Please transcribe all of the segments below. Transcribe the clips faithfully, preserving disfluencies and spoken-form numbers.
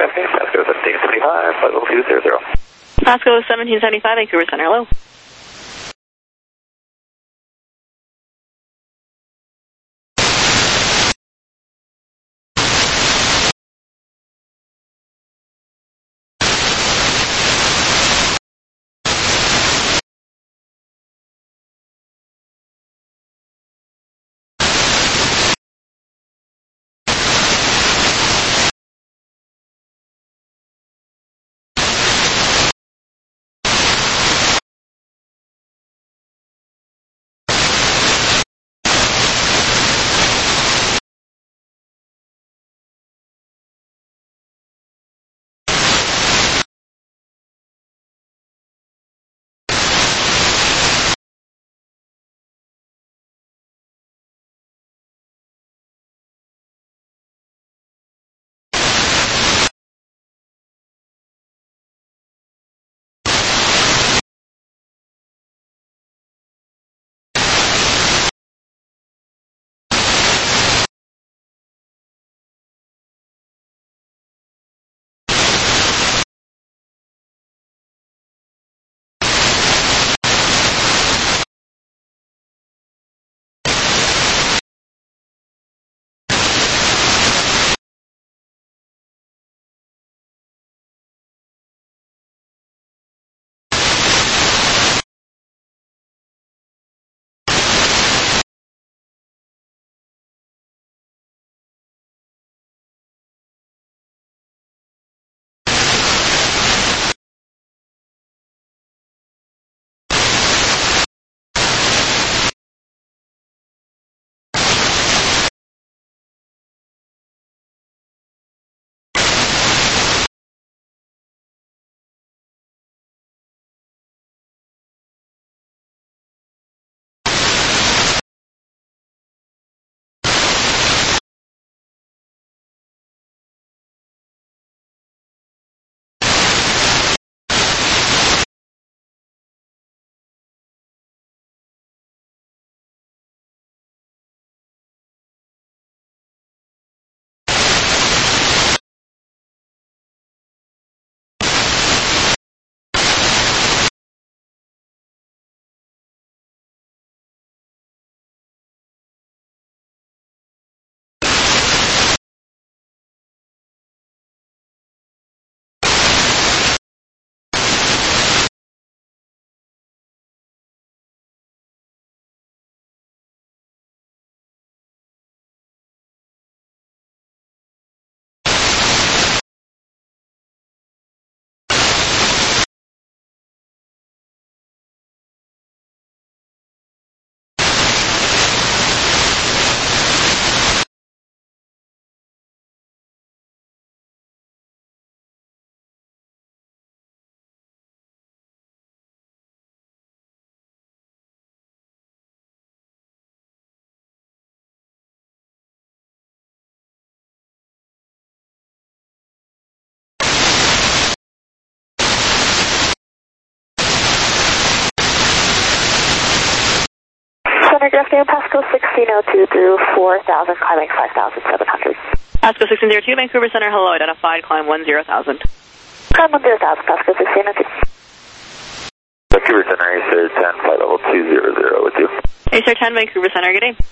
Okay, Pasco seventeen seventy-five, flight level two zero zero. Pasco seventeen seventy-five, Vancouver Center, hello. Center Jeff Pasco sixteen oh two through four thousand, climbing five thousand seven hundred. Pasco sixteen oh two, Vancouver Center, hello, identified, climb one zero thousand. Climb one zero thousand, Pasco sixteen oh two. Vancouver Center, Acer ten, flight level two zero zero with you. Acer ten, Vancouver Center, good day.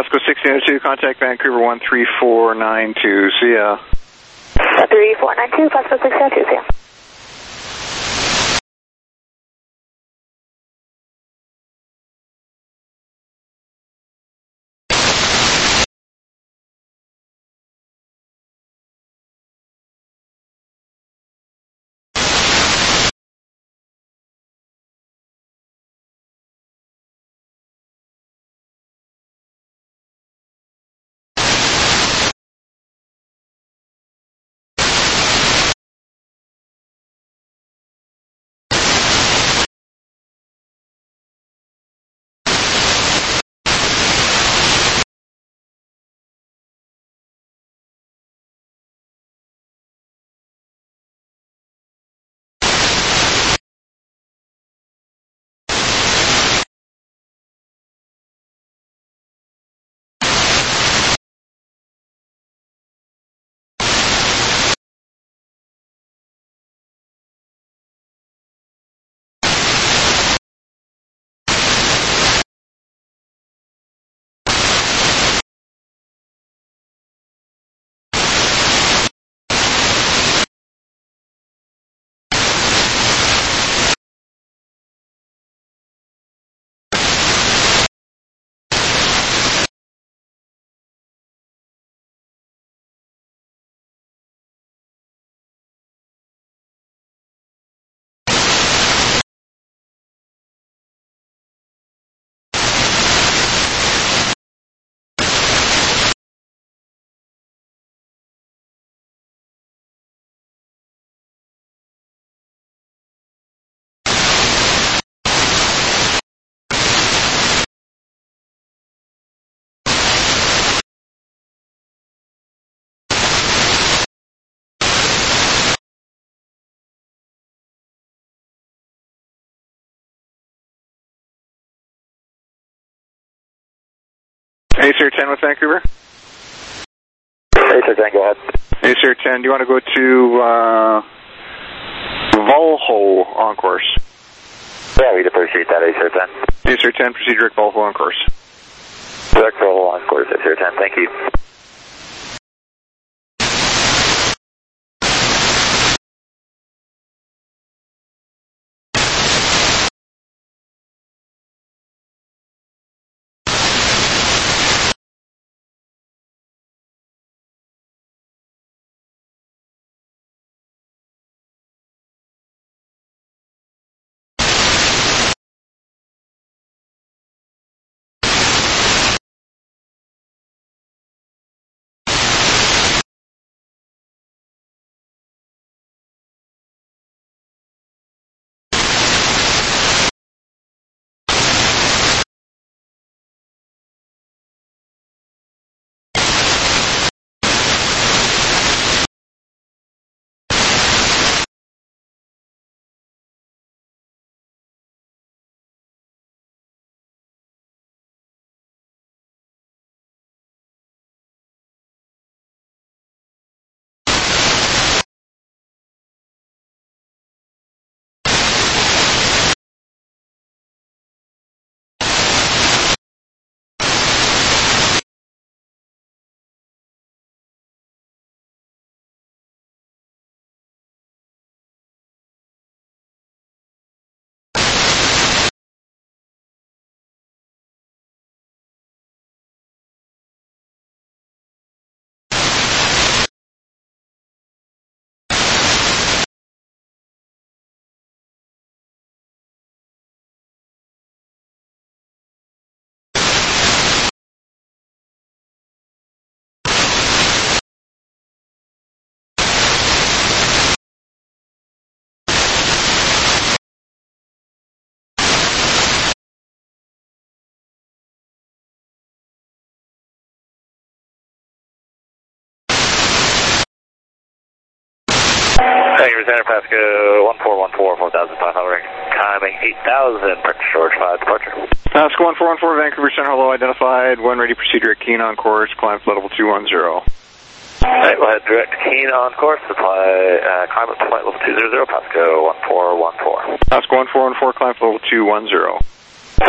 Pasco sixteen oh two, contact Vancouver one three four nine two. See ya. three four nine two, Pasco sixteen oh two, see ya. Acer ten with Vancouver. Acer ten, go ahead. Acer ten, do you want to go to uh, Valho on course? Yeah, we'd appreciate that, Acer ten. Acer ten, proceed direct Valho on course. Direct Valho on course, Acer ten, thank you. Thank you, Center Pasco one four one four, four thousand five hundred, timing eight thousand, Prince George five, departure. Pasco one four one four, Vancouver Center, hello, identified, one ready, proceed direct Keen on course, climb flight level two one zero. Alright, we'll head direct Keen on course, apply, uh, climb up to flight level two hundred, Pasco one four one four. Pasco one four one four, climb flight level two one zero. Thanks.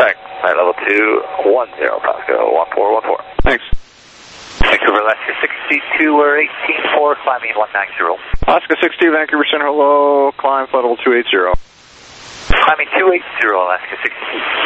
Flight level two one zero, Pasco one four one four. Thanks. Vancouver, Alaska sixty-two, we're eighteen four, climbing one nine zero. Alaska sixty-two, Vancouver Center, hello, climb flight level two eighty. Climbing two eighty, Alaska sixty-two.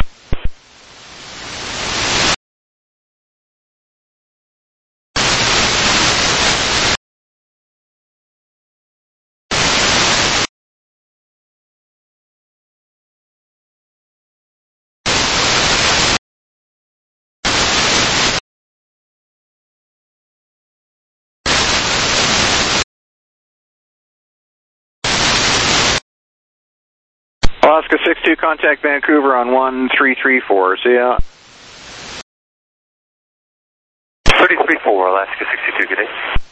Alaska sixty-two, contact Vancouver on one three three four. See ya. thirty-three four, Alaska sixty-two, good day.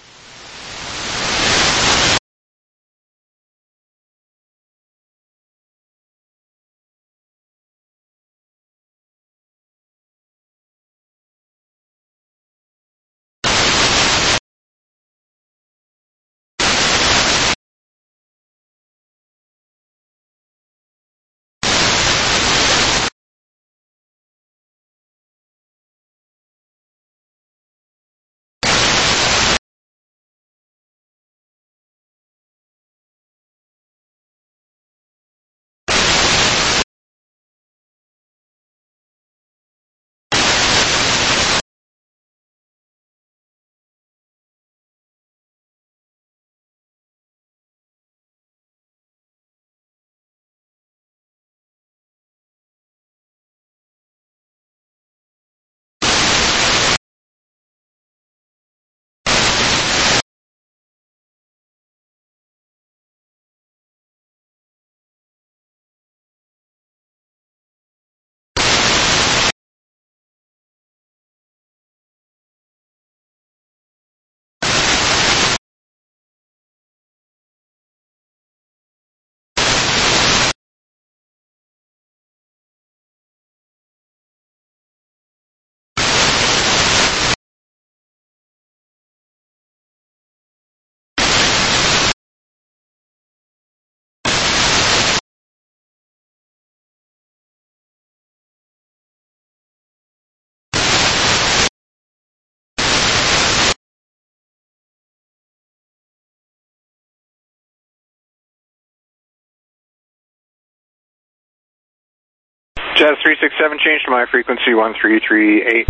Jazz three six seven, change to my frequency one three three eight.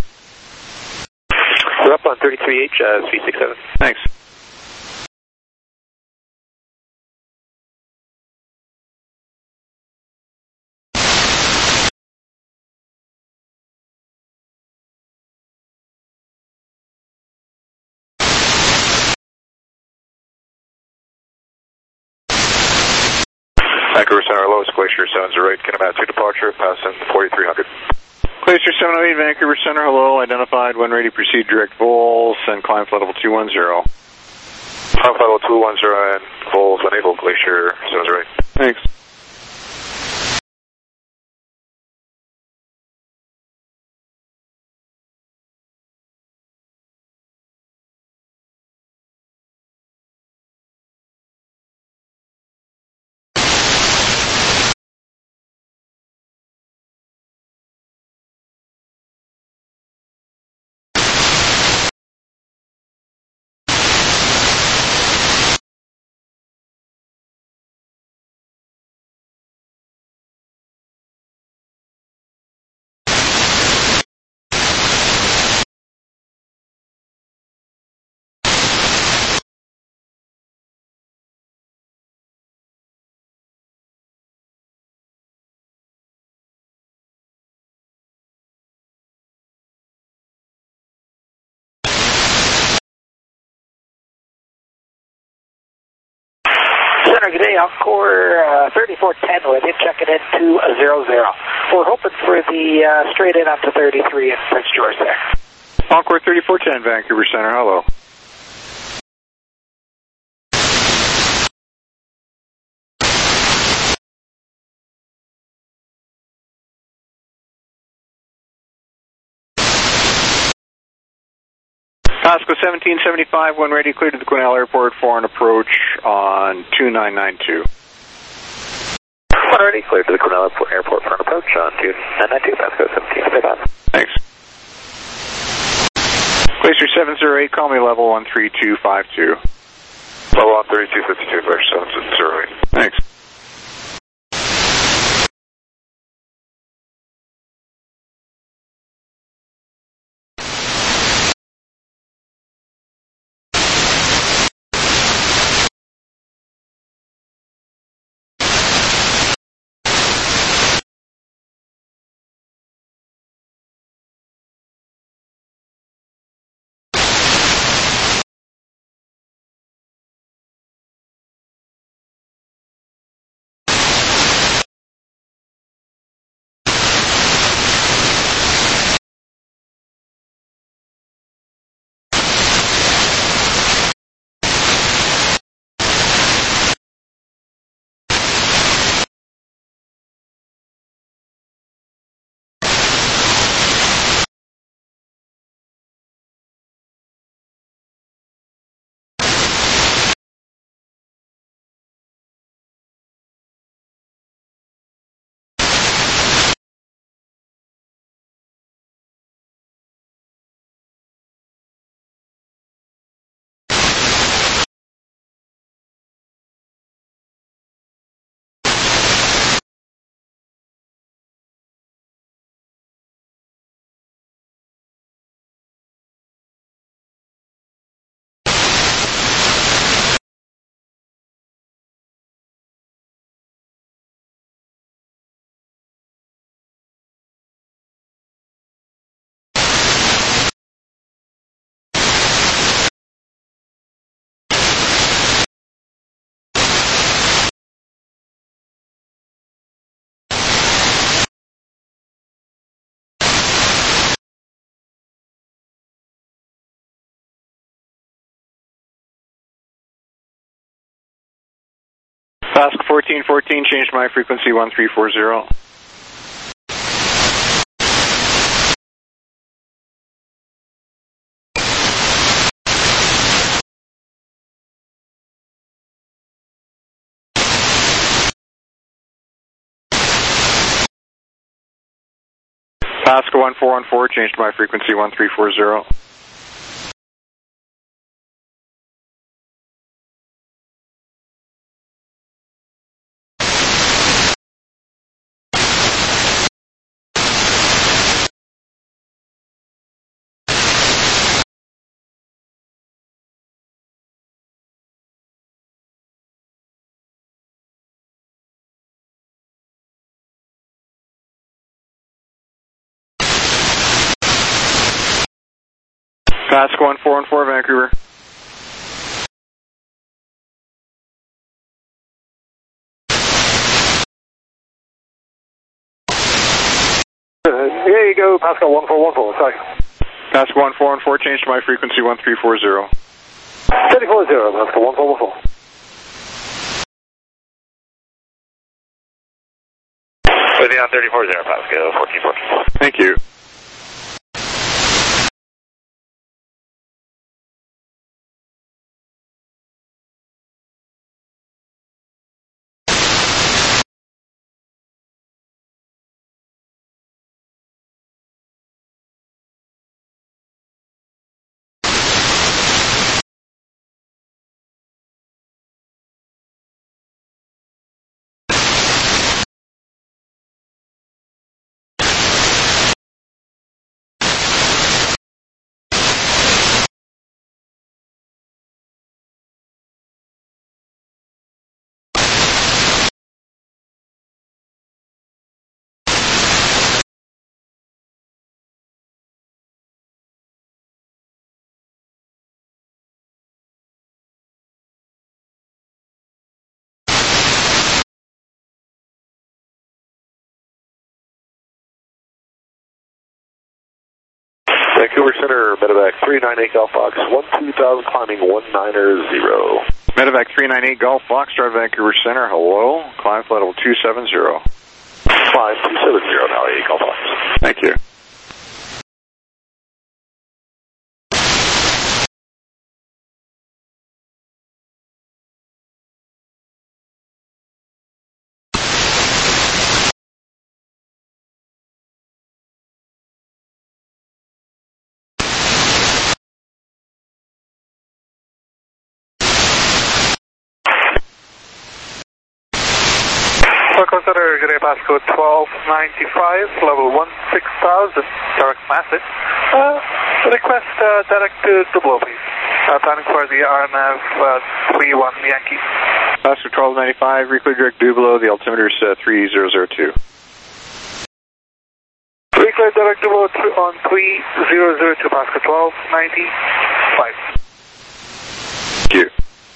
We're up on thirty-three eight, Jazz three six seven. Thanks. Vancouver Center, lowest Glacier seven zero eight, Kinamatsu departure, passing forty-three hundred. Glacier seven oh eight, Vancouver Center, hello, identified, when ready, proceed direct vols, and climb flight level two one zero. Climb flight level two one zero and vols enable, Glacier seven zero eight. Thanks. Center, good day, Encore uh, thirty-four ten with you, checking in two zero zero. We're hoping for the uh, straight in up to thirty-three in Prince George there. Encore thirty-four ten, Vancouver Center, hello. Pasco seventeen seventy-five, when ready, clear to the Quesnel Airport for an approach on two nine nine two. One ready, cleared to the Cornell Airport for an approach on two nine nine two, Pasco seventeen, stay by. Thanks. Glacier seven zero eight, call me level one three two five two. Level one three two five two, Glacier seven zero eight. Thanks. Pasco fourteen fourteen, changed my frequency one three four zero. Pasco one four one four, changed my frequency one three four zero. Pasco one four one four, Vancouver. Here you go, Pasco one four one four, sorry. Pasco one four one four, changed my frequency one three four zero. three four zero, Pasco one four one four. With you on thirty four zero, Pasco fourteen fourteen. Thank you. Vancouver Center, Medevac three nine eight Golf Fox, one two thousand climbing one niner zero. Medevac three nine eight Golf Foxtrot, Vancouver Center, hello. Climb flight level two seven zero. five two seven zero, now eight Golf Fox. Thank you. Center, good day, Pasco twelve ninety-five, level one six thousand, direct message. Uh, request uh, direct to Dublo, please. Uh, planning for the R N F uh, three one Yankee. Pasco twelve ninety-five, reclear direct Dublo, the altimeter is uh, three zero zero two. Reclear direct Dublo on three zero zero two, Pasco twelve ninety-five. Thank you.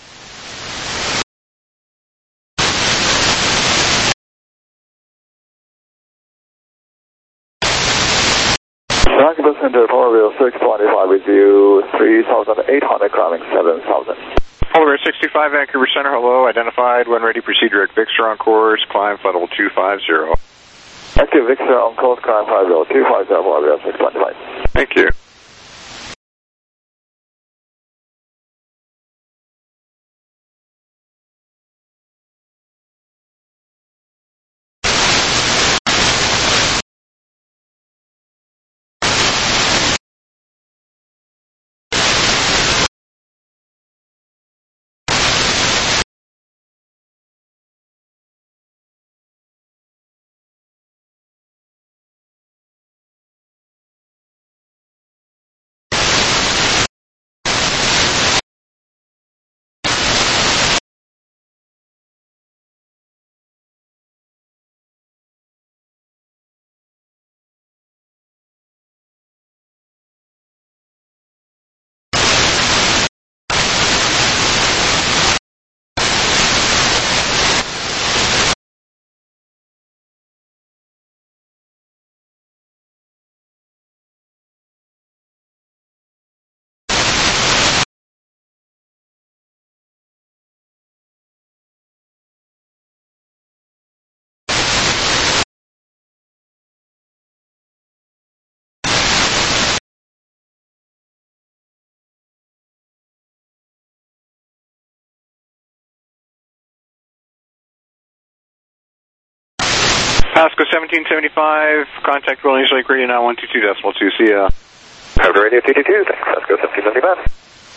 Vancouver Center, Powerville six twenty-five with you, three thousand eight hundred, climbing seven thousand. Polar Bear sixty-five, Vancouver Center, hello, identified, when ready, proceed direct Victor on course, climb flight level two five zero. Active Victor on course, climb five zero, two five zero, Powerville six twenty-five. Thank you. Pasco seventeen seventy-five, contact Williams Lake Radio now one two two decimal two, see ya. Have the radio two two two, thanks, Pasco seventeen seventy-five.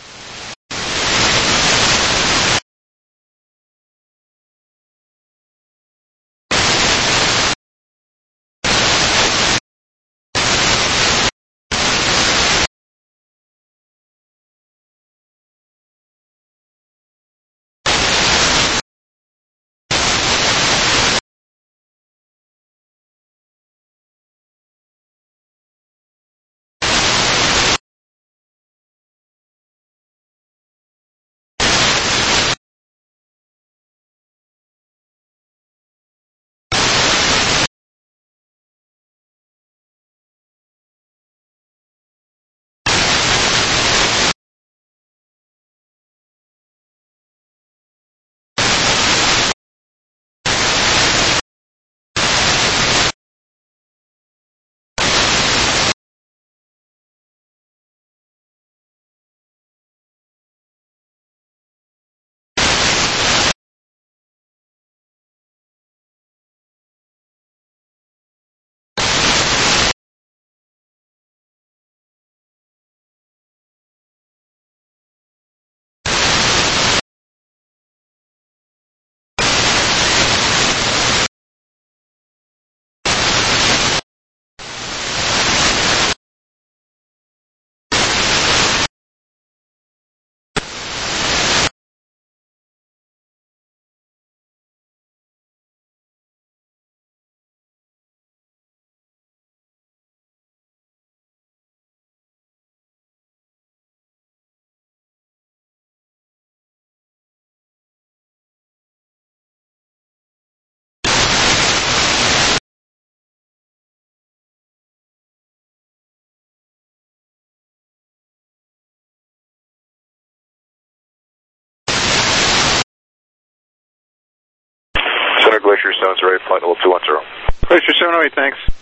Center Glacier seven zero eight, flight level two one zero. Glacier seven oh eight, thanks.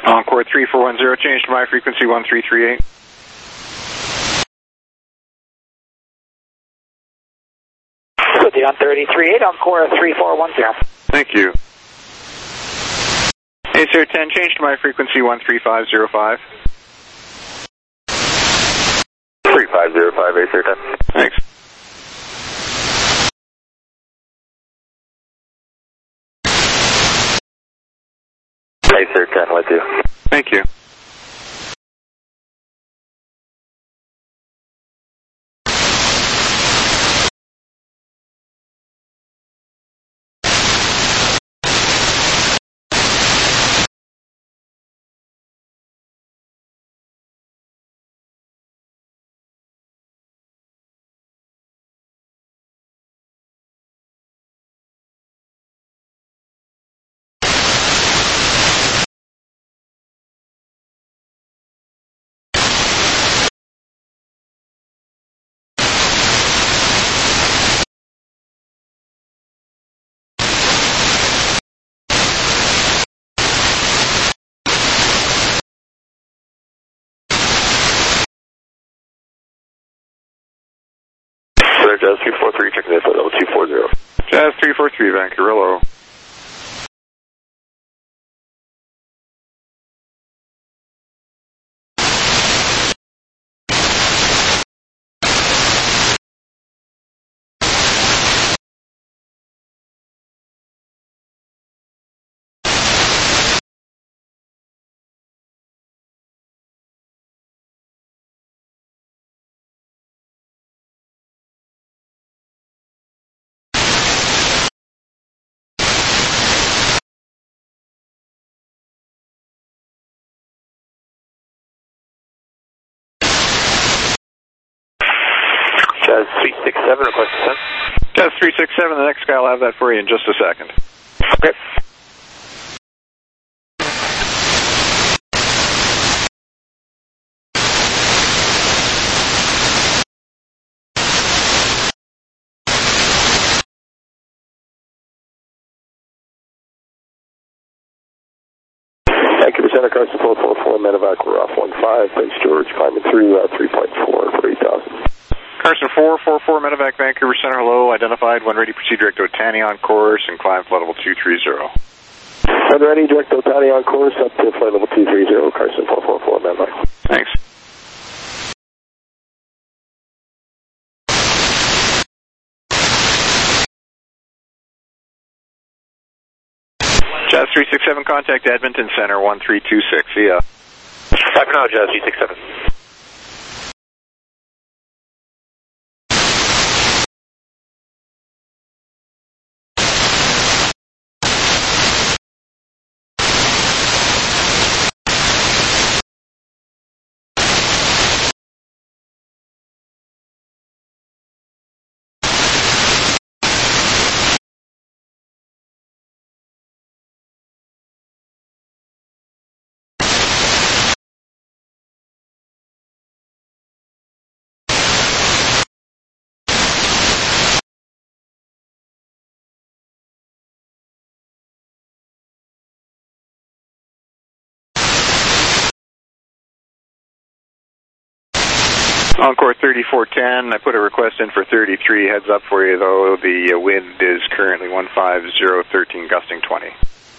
Encore three four one zero, change to my frequency one three three eight. With you on thirty-three eight, Encore three four one zero. Thank you. A C R ten, change to my frequency one three five zero five. three five zero five, A C R ten. Thanks. A C R ten with you. Thank you. Jazz three four three, checking in for level two four zero. Jazz three four three, Vancouver, hello. Jazz three six seven, request descent. Jazz three six seven, the next guy will have that for you in just a second. Okay. Vancouver Center, Carson four four four, Medevac, we're off one five, Prince George, climbing through uh, three point four for eight thousand. Carson four four four, Medevac, Vancouver Center, hello, identified, when ready, proceed direct to Otani on course and climb flight level two three zero. When ready, direct to Otani on course up to flight level two three zero, Carson four four four, Medevac. Thanks. Jazz three six seven, contact Edmonton Center one three two six, see ya. Bye for now, Jazz three six seven. Encore thirty-four ten, I put a request in for thirty-three, heads up for you though, the uh, wind is currently one five zero thirteen, gusting twenty.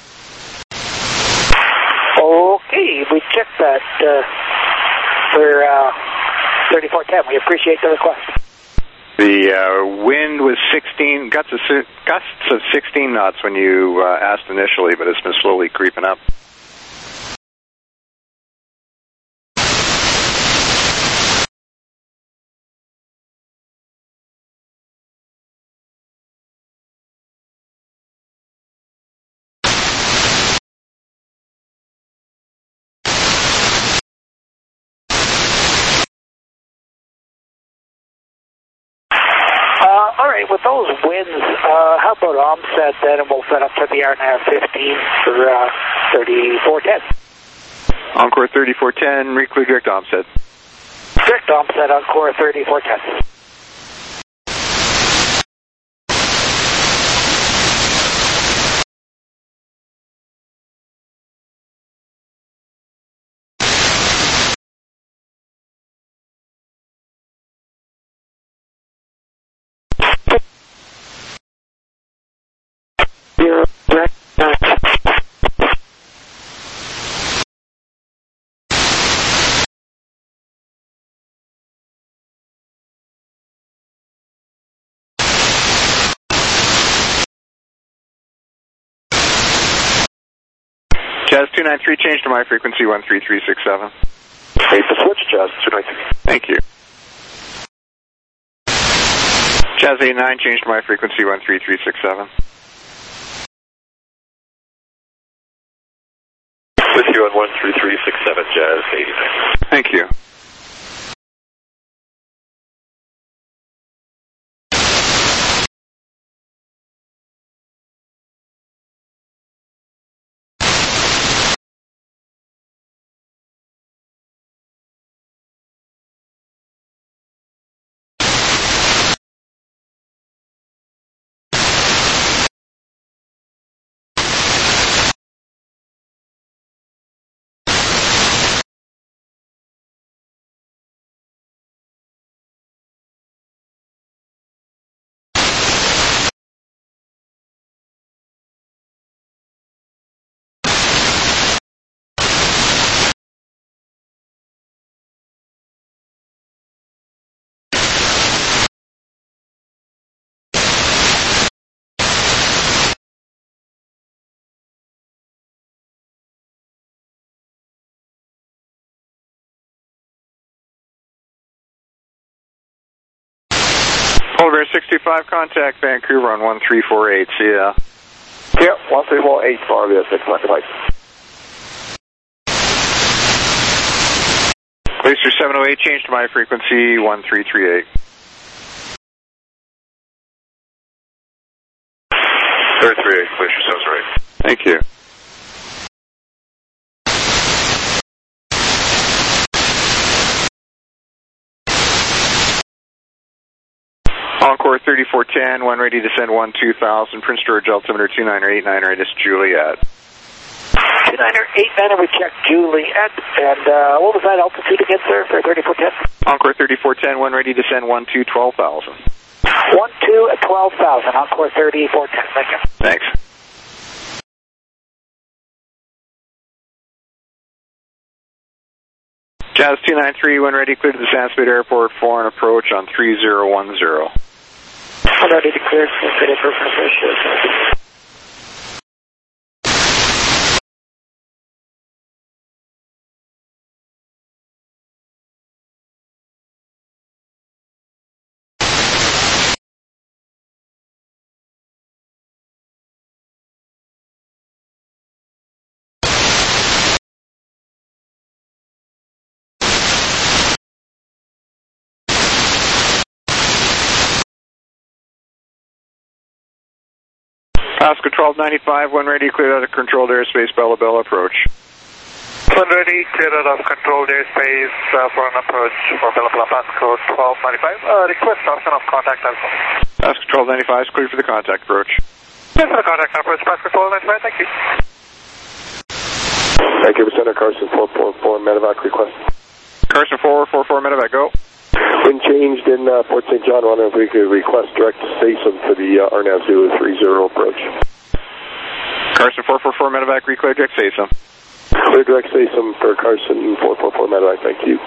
Okay, we checked that uh, for uh, thirty-four ten. We appreciate the request. The uh, wind was sixteen, gusts of, gusts of sixteen knots when you uh, asked initially, but it's been slowly creeping up. Uh, all right, with those winds, uh, how about Omset then, and we'll set up for the R N A V fifteen for uh, thirty-four ten. Encore thirty-four ten, reclear direct Omset. Direct Omset, Encore thirty-four ten. Jazz two nine three, change to my frequency one three three six seven. Eight to switch, Jazz two nine three. Thank you. Jazz eight nine, change to my frequency one three three six seven. With you on one three three six seven, Jazz eighty-nine. Thank you. Polar Bear six two five, contact Vancouver on one three four eight. See ya. Yeah, one three four eight, Polar Bear six two five. Glacier seven oh eight, change to my frequency one three three eight. three three eight, Glacier sounds right. Thank you. Encore thirty-four ten, one ready to send one two thousand, Prince George altimeter two niner eight niner, it is Juliet. two niner eight niner, we checked Juliet, and uh, what was that altitude again, sir, for thirty-four ten? Encore thirty-four ten, one ready to send one two twelve thousand. one two at twelve thousand, Encore thirty-four ten, thank you. Thanks. Jazz two nine three, when ready, clear to the Sandspeed Airport, foreign approach on three zero one zero. I'm ready to clear Sandspeed Airport approach. Pasco twelve ninety-five, when ready, clear out of controlled airspace, Bella Bella approach. When ready, clear out of controlled airspace uh, for an approach for Bella Bella Pasco twelve ninety-five. Uh, request option of contact as well. Pasco twelve ninety-five is clear for the contact approach. Yes, for the contact approach, Pasco twelve ninety-five, thank you. Thank you, Center Carson four four four, medevac request. Carson four four four, medevac, go. Wind changed in uh, Port Saint John. Wondering if we could request direct station to the uh, R N A V zero three zero approach. Carson four four four, medevac, reclear direct station. Clear direct station for Carson four four four, medevac, thank you.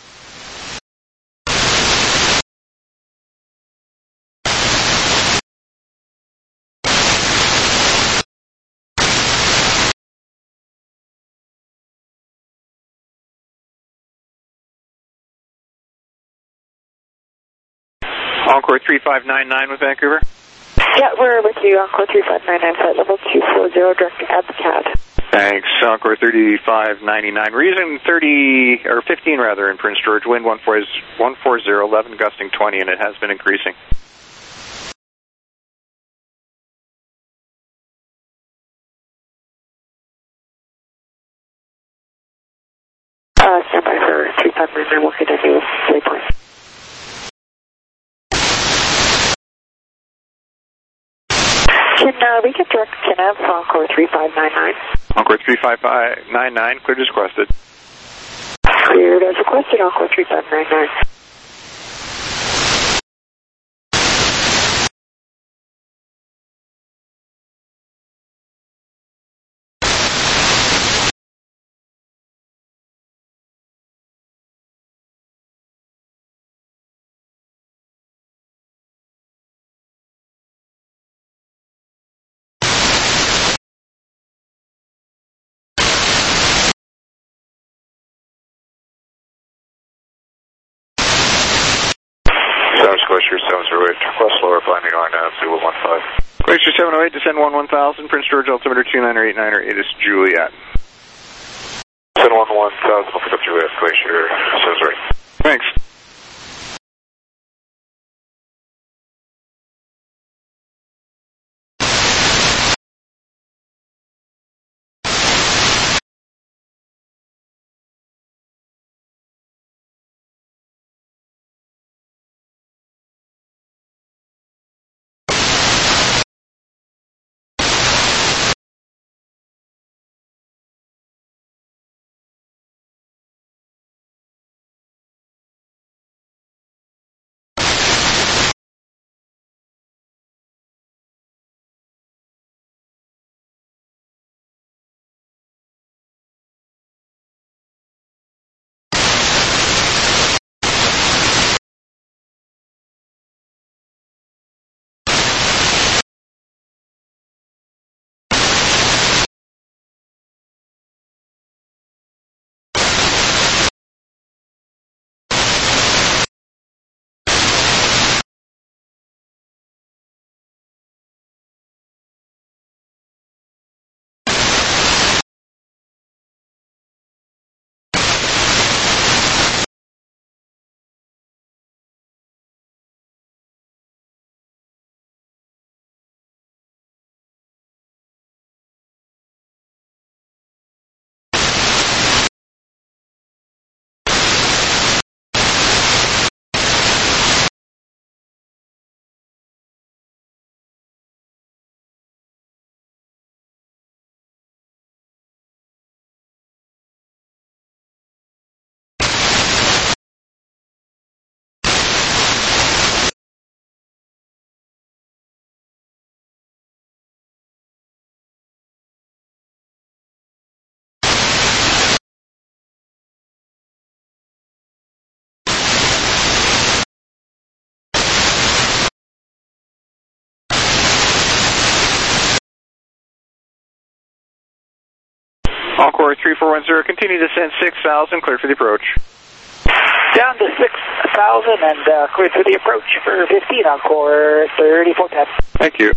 Encore three five nine nine with Vancouver. Yeah, we're with you, Encore three five nine nine, flight level two four zero, direct at the C A D. Thanks. Encore thirty-five ninety-nine. We're using thirty, or fifteen rather, in Prince George. Wind one four zero, eleven gusting twenty, and it has been increasing. Uh, stand by for three five nine nine, working at new waypoint. Can uh, we get direct to Nav for Encore three five nine nine? Encore three five nine nine, cleared as requested. Cleared as requested, Encore three five nine nine. Glacier seven oh eight, request lower climbing R N A V zero one five. Glacier seven oh eight, descend one one thousand, Prince George altimeter two niner eight niner, it is Juliet. Descend one one thousand, pick up Juliet, Glacier seven oh eight. Thanks. Encore three four one zero, continue to descend six thousand, clear for the approach. Down to six thousand and uh, cleared for the approach for fifteen, Encore thirty-four ten. Thank you.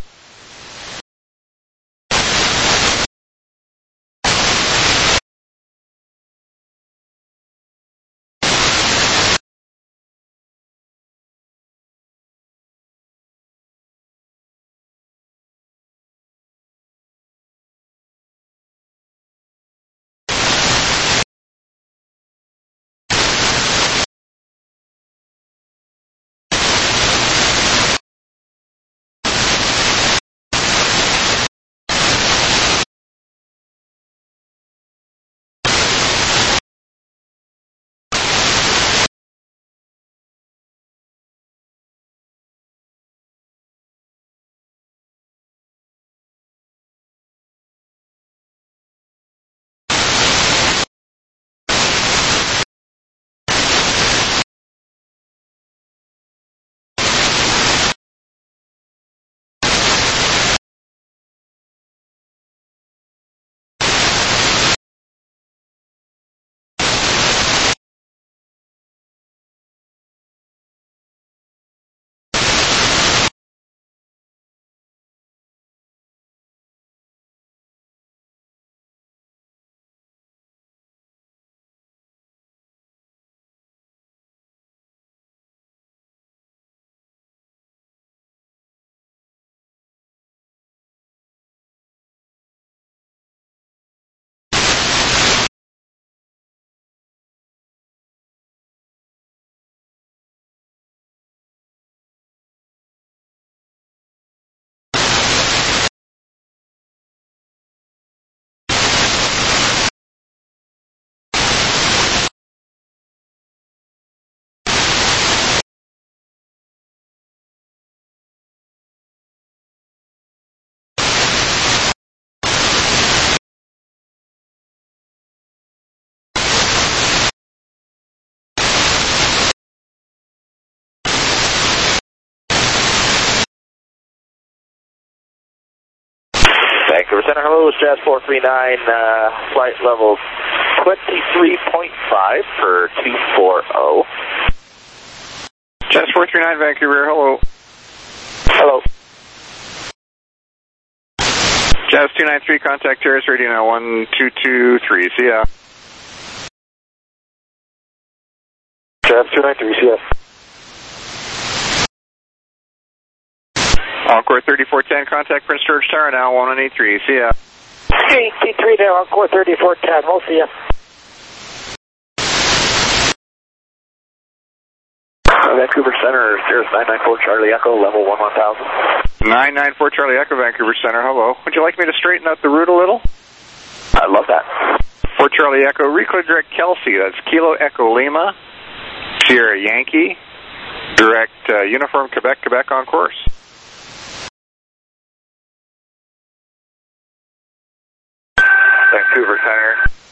Vancouver Center, hello, it's Jazz four three nine, uh, flight level twenty-three point five for two forty. Jazz four three nine Vancouver, hello. Hello. Jazz two nine three, contact Terrace Radio now, one two two three, see ya. Jazz two nine three, see ya. Encore thirty-four ten, contact Prince George Tower now, one one eight three, see ya. T three there, Encore thirty-four ten, we'll see ya. Vancouver Center, Cirrus nine nine four Charlie Echo, level one one thousand. nine nine four Charlie Echo, Vancouver Center, hello. Would you like me to straighten out the route a little? I love that. four Charlie Echo, reclear direct Kelsey, that's Kilo Echo Lima, Sierra Yankee, direct uh, Uniform Quebec, Quebec on course. Vancouver Center.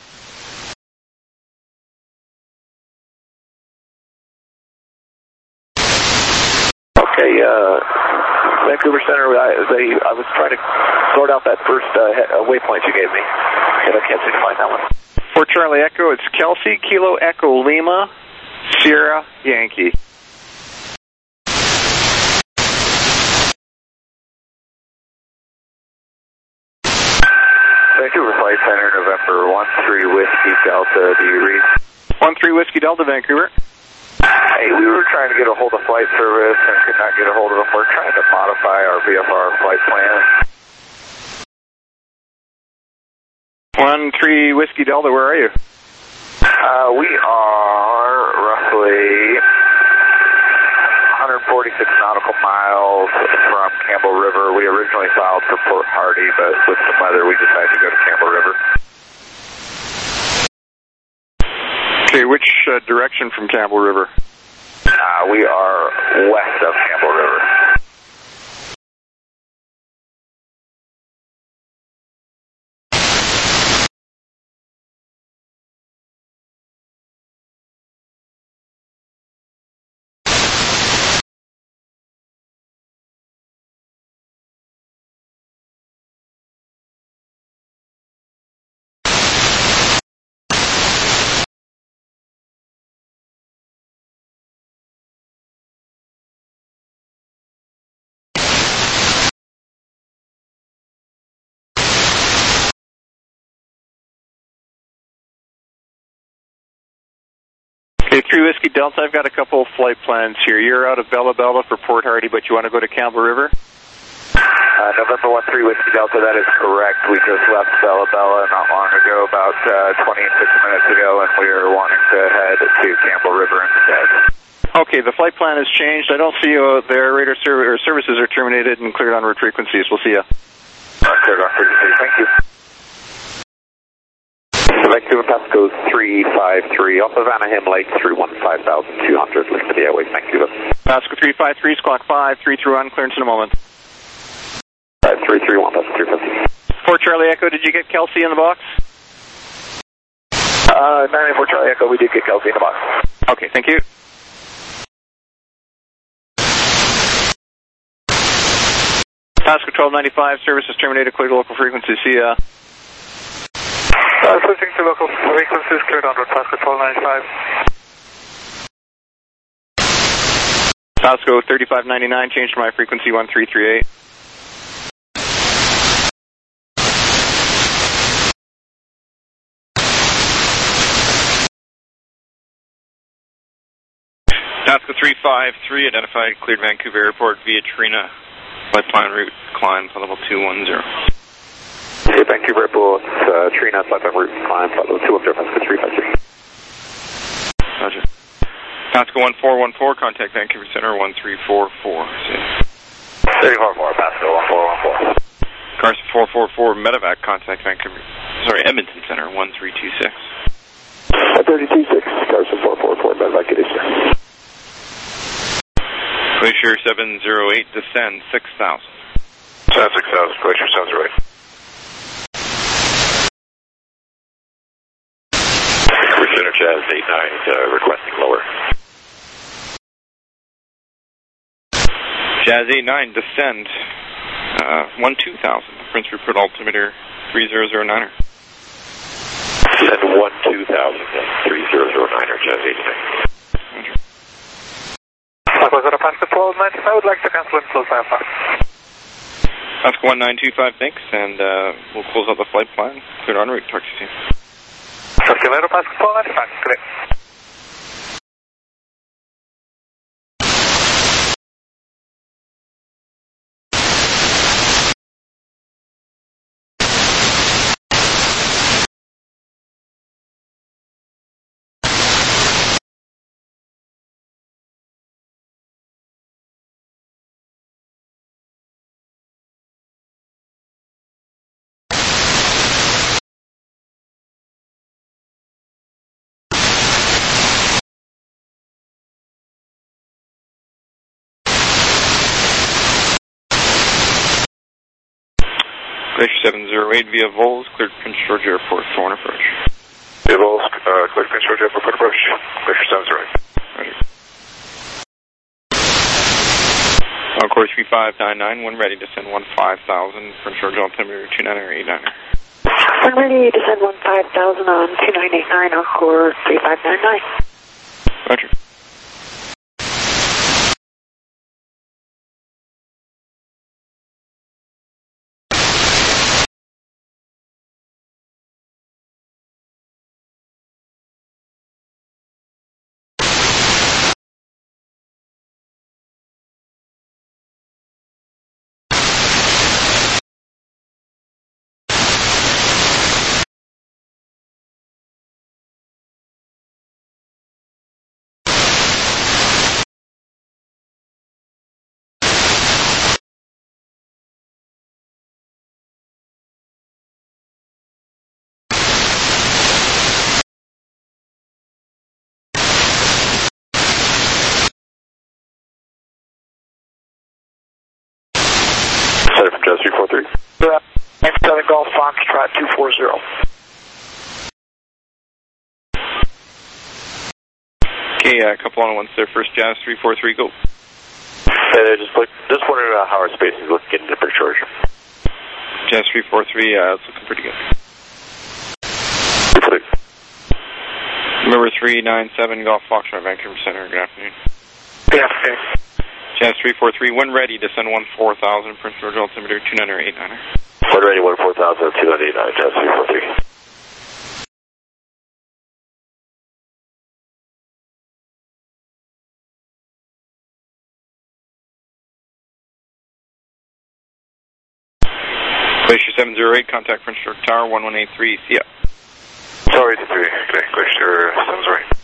Okay, uh, Vancouver Center, I, they, I was trying to sort out that first uh, waypoint you gave me, and I can't seem to find that one. four Charlie Echo, it's Kelsey, Kilo Echo Lima, Sierra Yankee. Vancouver Flight Center, November one three Whiskey Delta, do you read? one three Whiskey Delta, Vancouver. Hey, we were trying to get a hold of flight service and could not get a hold of them. We're trying to modify our V F R flight plan. one three Whiskey Delta, where are you? Uh, we are roughly one forty-six nautical miles from Campbell River. We originally filed for Port Hardy, but with some weather we decided to go to Campbell River. Okay, which uh, direction from Campbell River? Uh, we are west of Campbell River. Okay, three Whiskey Delta, I've got a couple of flight plans here. You're out of Bella Bella for Port Hardy, but you want to go to Campbell River? Uh, November one three Whiskey Delta, that is correct. We just left Bella Bella not long ago, about uh, twenty-six minutes ago, and we are wanting to head to Campbell River instead. Okay, the flight plan has changed. I don't see you there. Radar serv or services are terminated and cleared on route frequencies. We'll see you. Uh, cleared on frequencies, thank you. Vancouver Pasco three five three, off of Anaheim Lake through one five thousand two hundred, link to the airways, Vancouver. Pasco three five three, squawk five, three through on, clearance in a moment. Uh, three three one, that's three fifty. four Charlie Echo, did you get Kelsey in the box? Uh, nine four Charlie Echo, we did get Kelsey in the box. Okay, thank you. Pasco twelve ninety-five, service is terminated, clear to local frequency, see ya. Uh, switching to local frequencies, cleared on route Pasco twelve ninety-five. Pasco thirty-five ninety-nine, change to my frequency one three three eight. Pasco three five three, identified, cleared Vancouver Airport via Trina. Flight plan route, climb, flight level two one zero. Okay, Vancouver Airport, uh, Trina, flight plan route, climb, flight level two one zero, Pasco three five three. Roger. Pasco one four one four, contact Vancouver Center one three four four. three four four, Pasco one four one four. Carson four four four, Medevac, contact Vancouver, sorry, Edmonton Center one three two six. thirty-two six, Carson four four four, Medevac, it is, sir. Glacier seven zero eight, descend six thousand. Descend six thousand, Glacier seven zero eight. Center Jazz eight nine, uh, requesting lower. Jazz eight nine, descend uh, one two thousand. Prince Rupert altimeter three zero zero niner. Descend one two thousand, three zero zero niner, Jazz eight nine. Pasco Rosetta Pascal twelve ninety-five, I would like to cancel inflows Alpha. Pascal one nine two five, thanks, and uh, we'll close out the flight plan. Clear en route, talk to you soon. Circulator Pascal twelve ninety-five, clear. Glacier seven zero eight via Vols, cleared Prince George Airport for one approach. Via Vols, uh, cleared Prince George Airport for approach. Glacier seven zero eight. Roger. Encore three five nine nine, when ready to send one five thousand, Prince George altimeter two nine or eight nine. When ready to send one five thousand on two nine eight nine, Encore three five nine nine. Roger. Sorry from Jazz three four three. Uh, nine seven Golf Foxtrot two four zero. Okay, a uh, couple on ones there. First Jazz three four three, go. Hey, just, look, just wondering uh, how our space is looking into Prince George. Jazz three four three, uh, it's looking pretty good. Good. Number three nine seven Golf Foxtrot, Vancouver Center, good afternoon. Good afternoon. Jazz three four three, when ready to send one four thousand, Prince George altimeter two nine or eight nine. One ready, one four thousand, two nine eight nine, Jazz three four three. Glacier seven zero eight, contact Prince George Tower one one eight three, see ya. Sorry, eight three, okay, Glacier seven zero eight.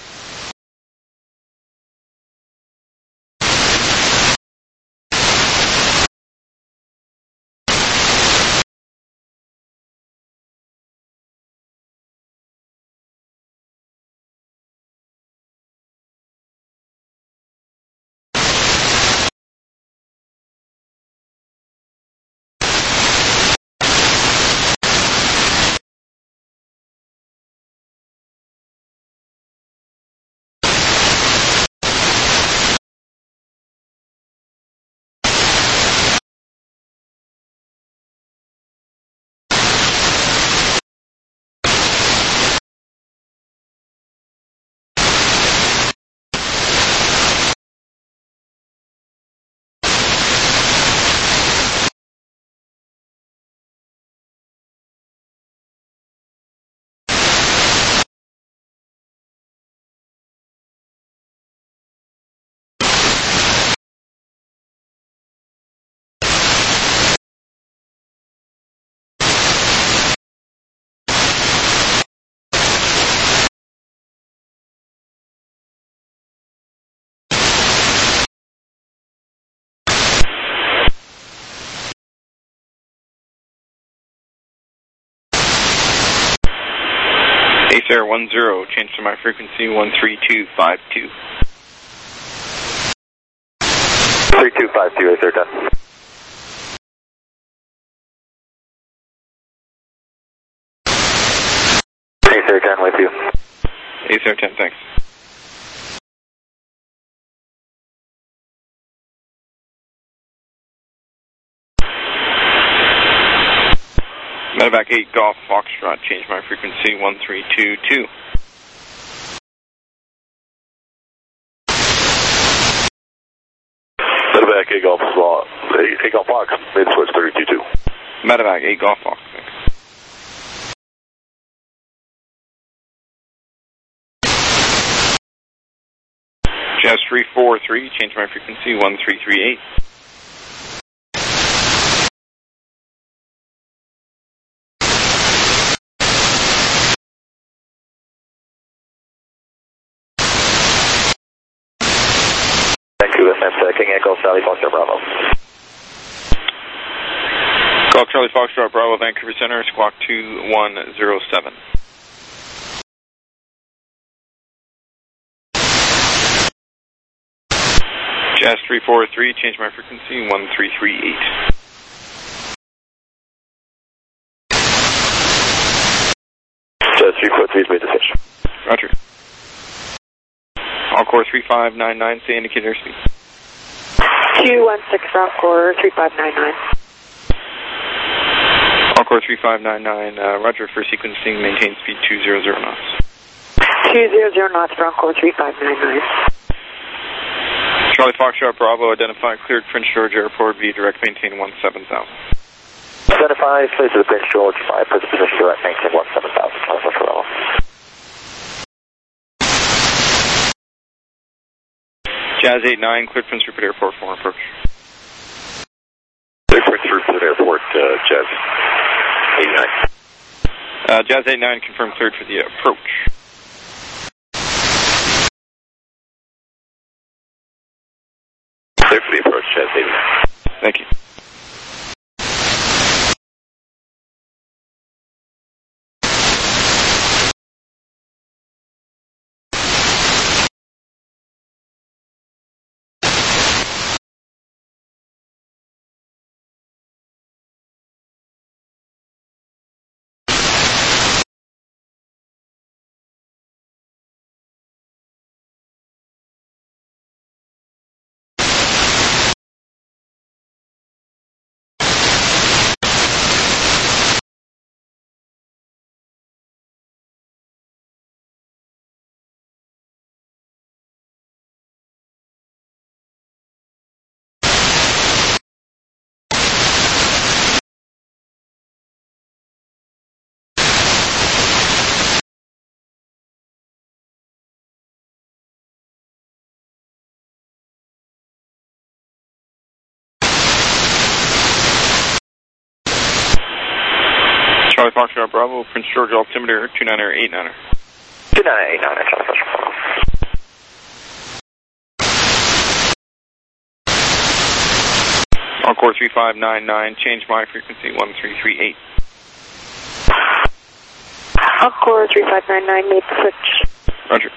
Ace Air one zero, change to my frequency one three two five two. three two five two, Ace Air ten. Ace Air ten with you. Ace Air ten, thanks. Medevac eight Golf Foxtrot, change my frequency one three two two. eight Golf Fox, mid switch thirty-two two. Medevac, eight Golf Fox. Jazz three four three, change my frequency, one three three eight. Vancouver, Memphis, King Echo, Charlie Foxtrot Bravo. Golf Charlie Foxtrot Bravo, Vancouver Center, squawk two one zero seven. Jazz three four three, change my frequency, one three three eight. Jazz three four three is made to fish. Roger. Encore three five nine nine, say indicator speed. two one six, Encore three five nine nine. Encore three five nine nine, uh, Roger, for sequencing, maintain speed two hundred knots. two hundred knots for Encore three five nine nine. Charlie Foxtrot Bravo, identify cleared Prince George Airport, via direct maintain one seven thousand. Identify, place to the Prince George, five, put the position direct, maintain one seven thousand, Charlie Foxtrot Bravo. Jazz eight nine, cleared Prince Rupert Airport for approach. Cleared Prince Rupert Airport, uh, Jazz eight nine. Uh, Jazz eight nine, confirmed cleared for the approach. Cleared for the approach, Jazz eight nine. Thank you. Charlie Foxtrot Bravo, Prince George altimeter two niner eight niner. two niner eight niner, Charlie Foxtrot Bravo. Encore three five nine nine, change my frequency, one three three eight. Encore three five nine nine, made the switch. Roger.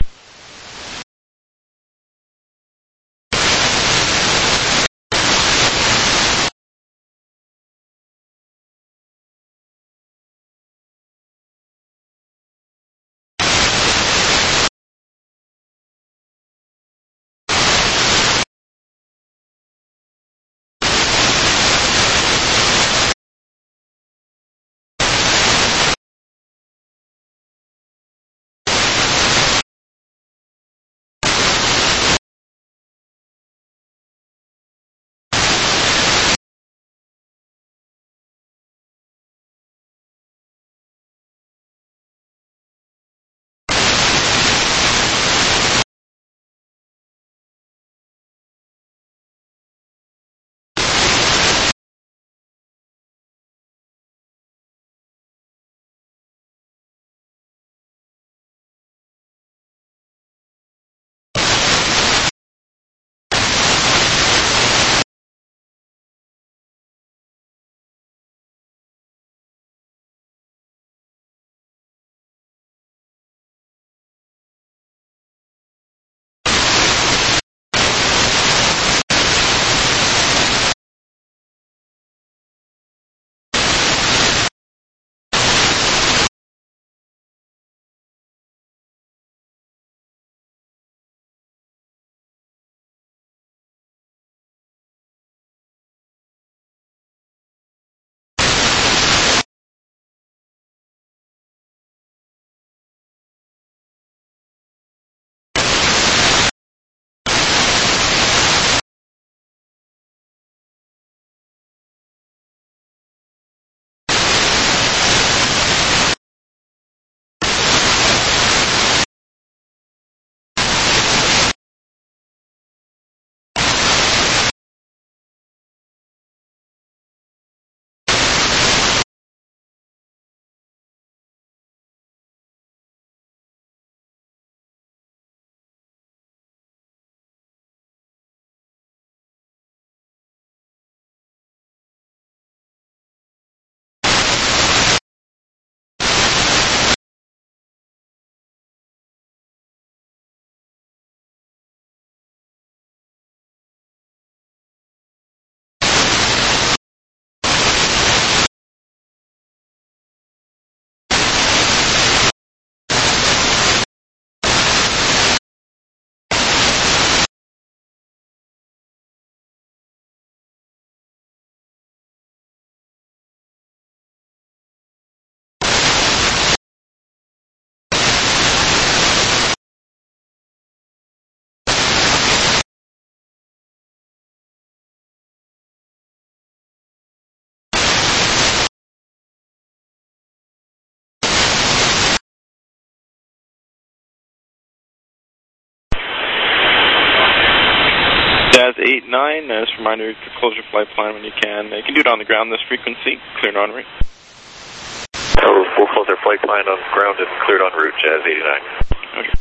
eight nine. As a reminder, to close your flight plan when you can. You can do it on the ground, this frequency, cleared en route. So we'll close our flight plan on ground and cleared en route, Jazz eighty-nine. Okay.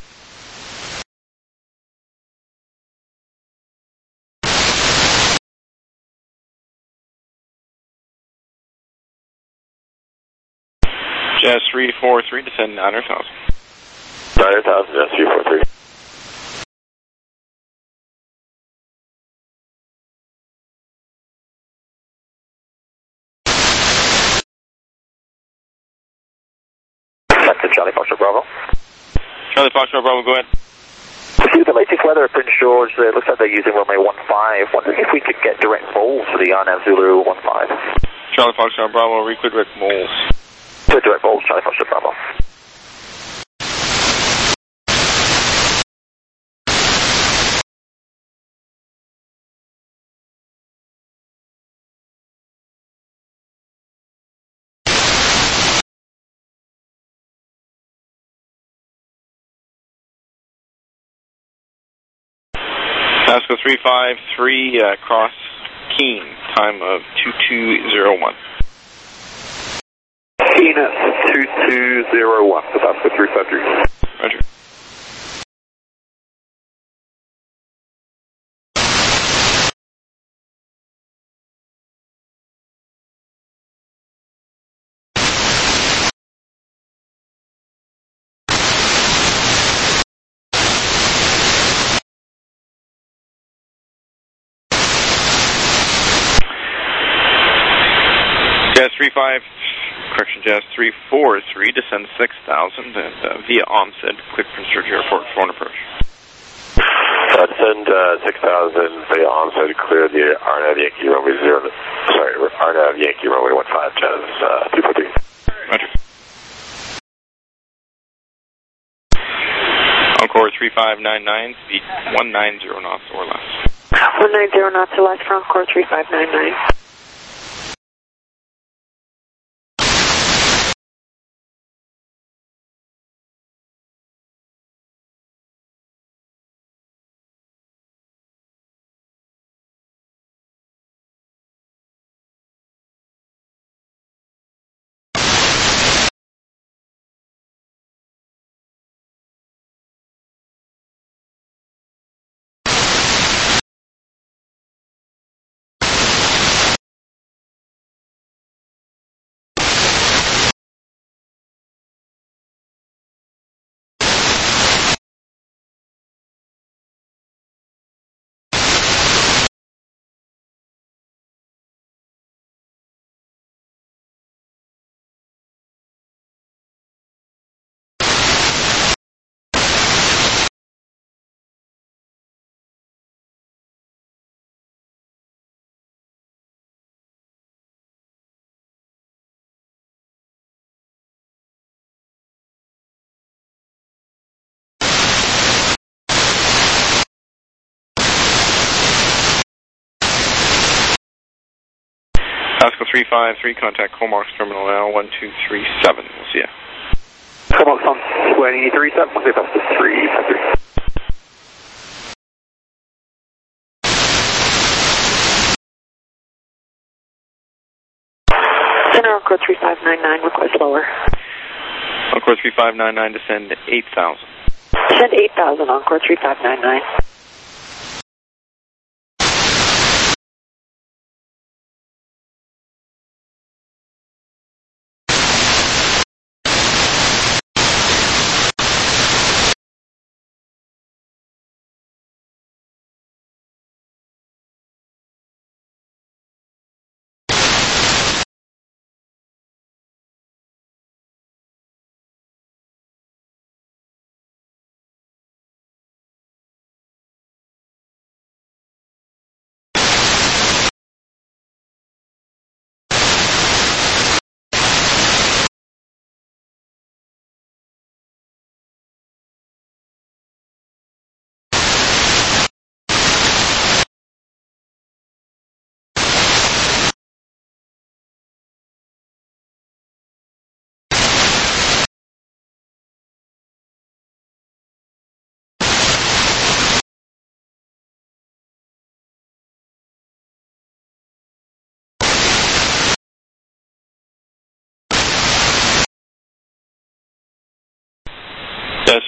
Jazz three four three, descend nine hundred thousand. nine hundred thousand, Jazz three four three. Back to Charlie Foxtrot Bravo. Charlie Foxtrot Bravo, go ahead. To see the latest weather at Prince George, it looks like they're using runway one five. Wondering if we could get direct moles for the R N A V Zulu one five. Charlie Foxtrot Bravo, reclear direct moles. Clear direct moles, Charlie Foxtrot Bravo. Pasco three five three, uh, cross Keene, time of two two zero one. Keene at two two zero one, so that's the three five three. Roger. Jazz three five, correction, Jazz three four three, descend six thousand, and uh, via Omset, quick Prince George Airport, phone approach. Uh, descend uh, six thousand via Omset, clear the R N A V Yankee runway zero, sorry, R N A V Yankee runway one five, Jazz uh, three four three. Roger. Encore three five nine nine, speed one nine zero knots or less. one nine zero knots or less for Encore three five nine nine. Pasco three five three, contact Comox Terminal now, one two three seven. We'll see ya. Comox on twenty three seven, we'll see Pasco three five three. Center Encore three five nine nine, request lower. Encore three five nine nine, descend eight thousand. Descend eight thousand, Encore three five nine nine.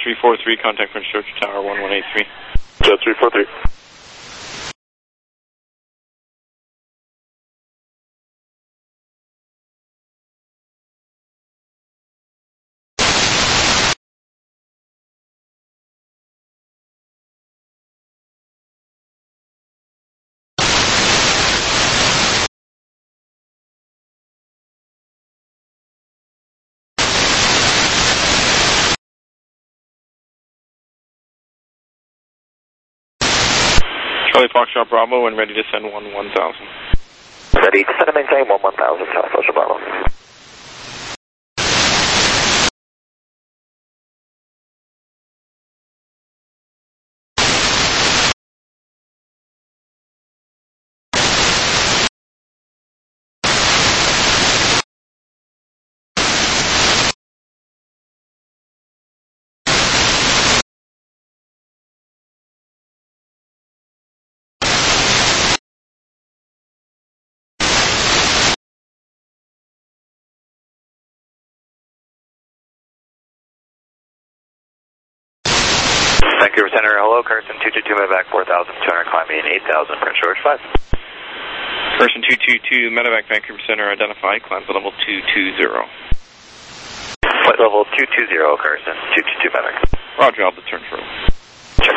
three four three, contact Prince George Tower one one eight three. Jet three four three. Charlie Foxtrot Bravo, when ready to send one one thousand. Ready to send and maintain one one thousand, Charlie Foxtrot Bravo. Vancouver Center, hello, Carson two two two, medevac four thousand two hundred, climbing eight thousand, Prince George five. Carson two two two, medevac Vancouver Center, identified, climb to level two two zero. Flight level two two zero, Carson two two two, medevac. Roger, I'll return for Check.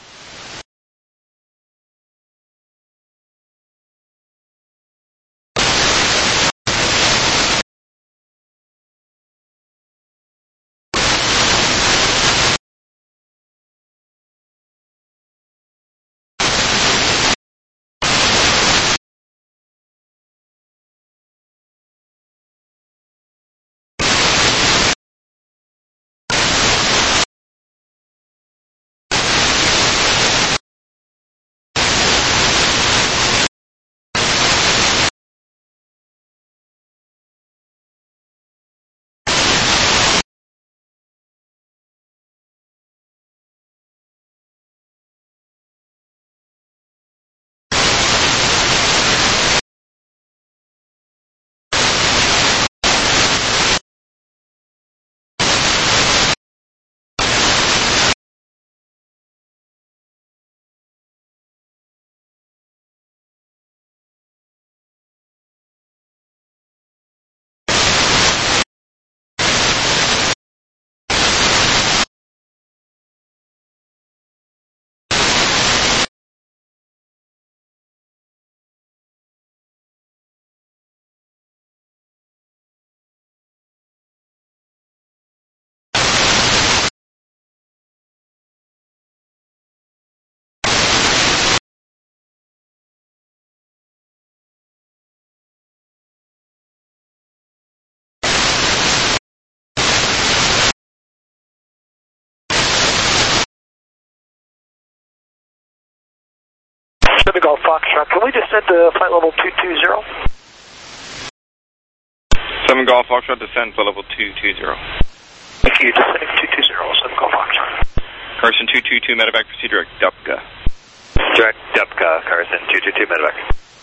Seven Golf Foxtrot, can we descend to flight level two two zero? seven Golf Foxtrot, descend to level two two zero. Thank you, descending two two zero, seven Golf Foxtrot. Carson two two two, medevac, proceed direct Dupka. Direct Dupka, Carson two two two, medevac.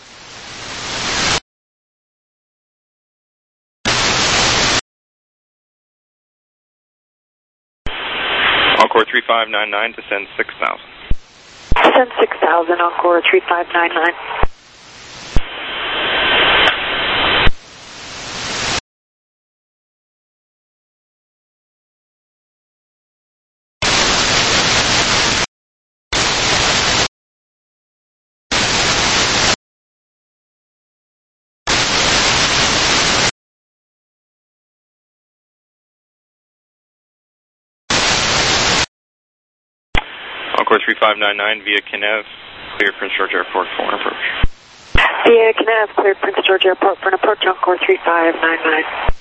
Encore three five nine nine, descend six thousand. Descend six thousand, Encore three five nine nine. Encore three five nine nine via Kinev, clear Prince George Airport for an approach. Via Kinev, clear Prince George Airport for an approach, Encore three five nine nine.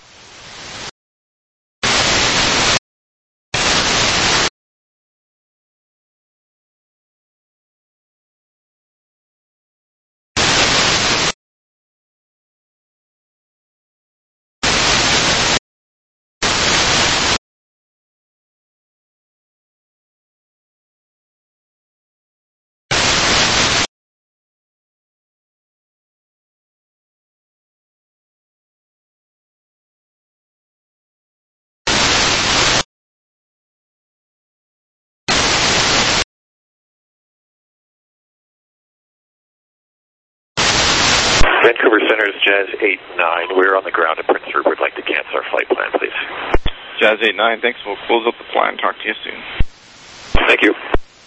Vancouver Center is Jazz eight nine. We're on the ground at Prince Rupert. Would like to cancel our flight plan, please. Jazz eight nine, thanks. We'll close up the plan. Talk to you soon. Thank you.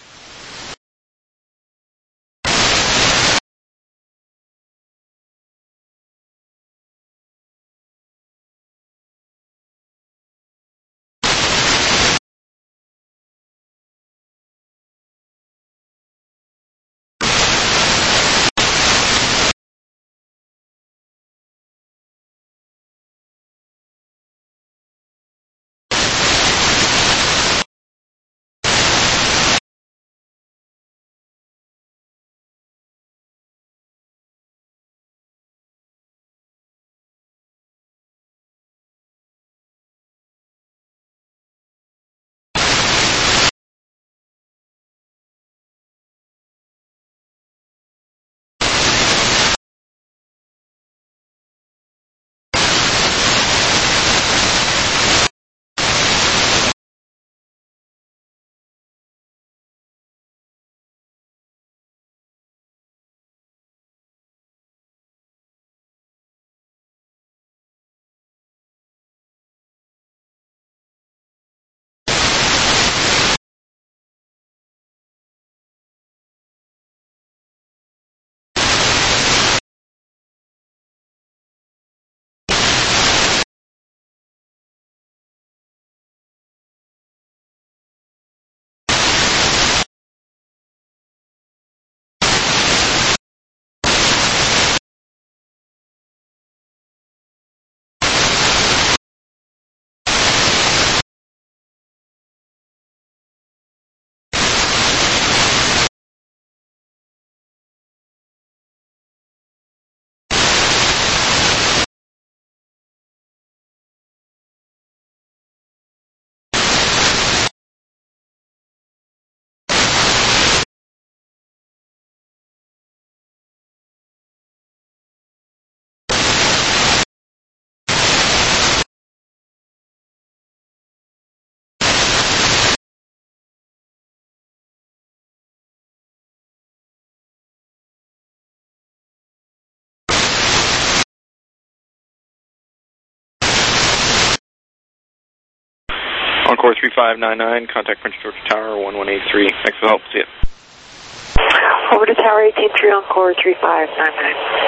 Encore three five nine nine, contact Prince George Tower one one eight three. Thanks for the help. See ya. Over to Tower eighteen three, Encore three five nine nine.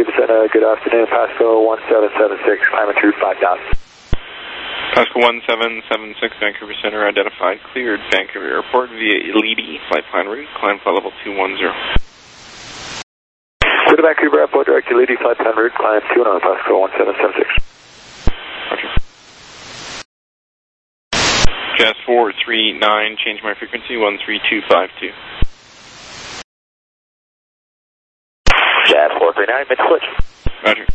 Vancouver Center, good afternoon. Pasco one seven seven six, climbing through five thousand. Pasco one seven seven six, Vancouver Center, identified, cleared Vancouver Airport via Elite flight plan route, climb flight level two one zero. Clear to Vancouver Airport, direct to Elite flight plan route, climb two one zero, Pasco one seven seven six. Roger. Jazz four three nine, change my frequency, one three two five two. Jazz four three nine, mid switch. Roger.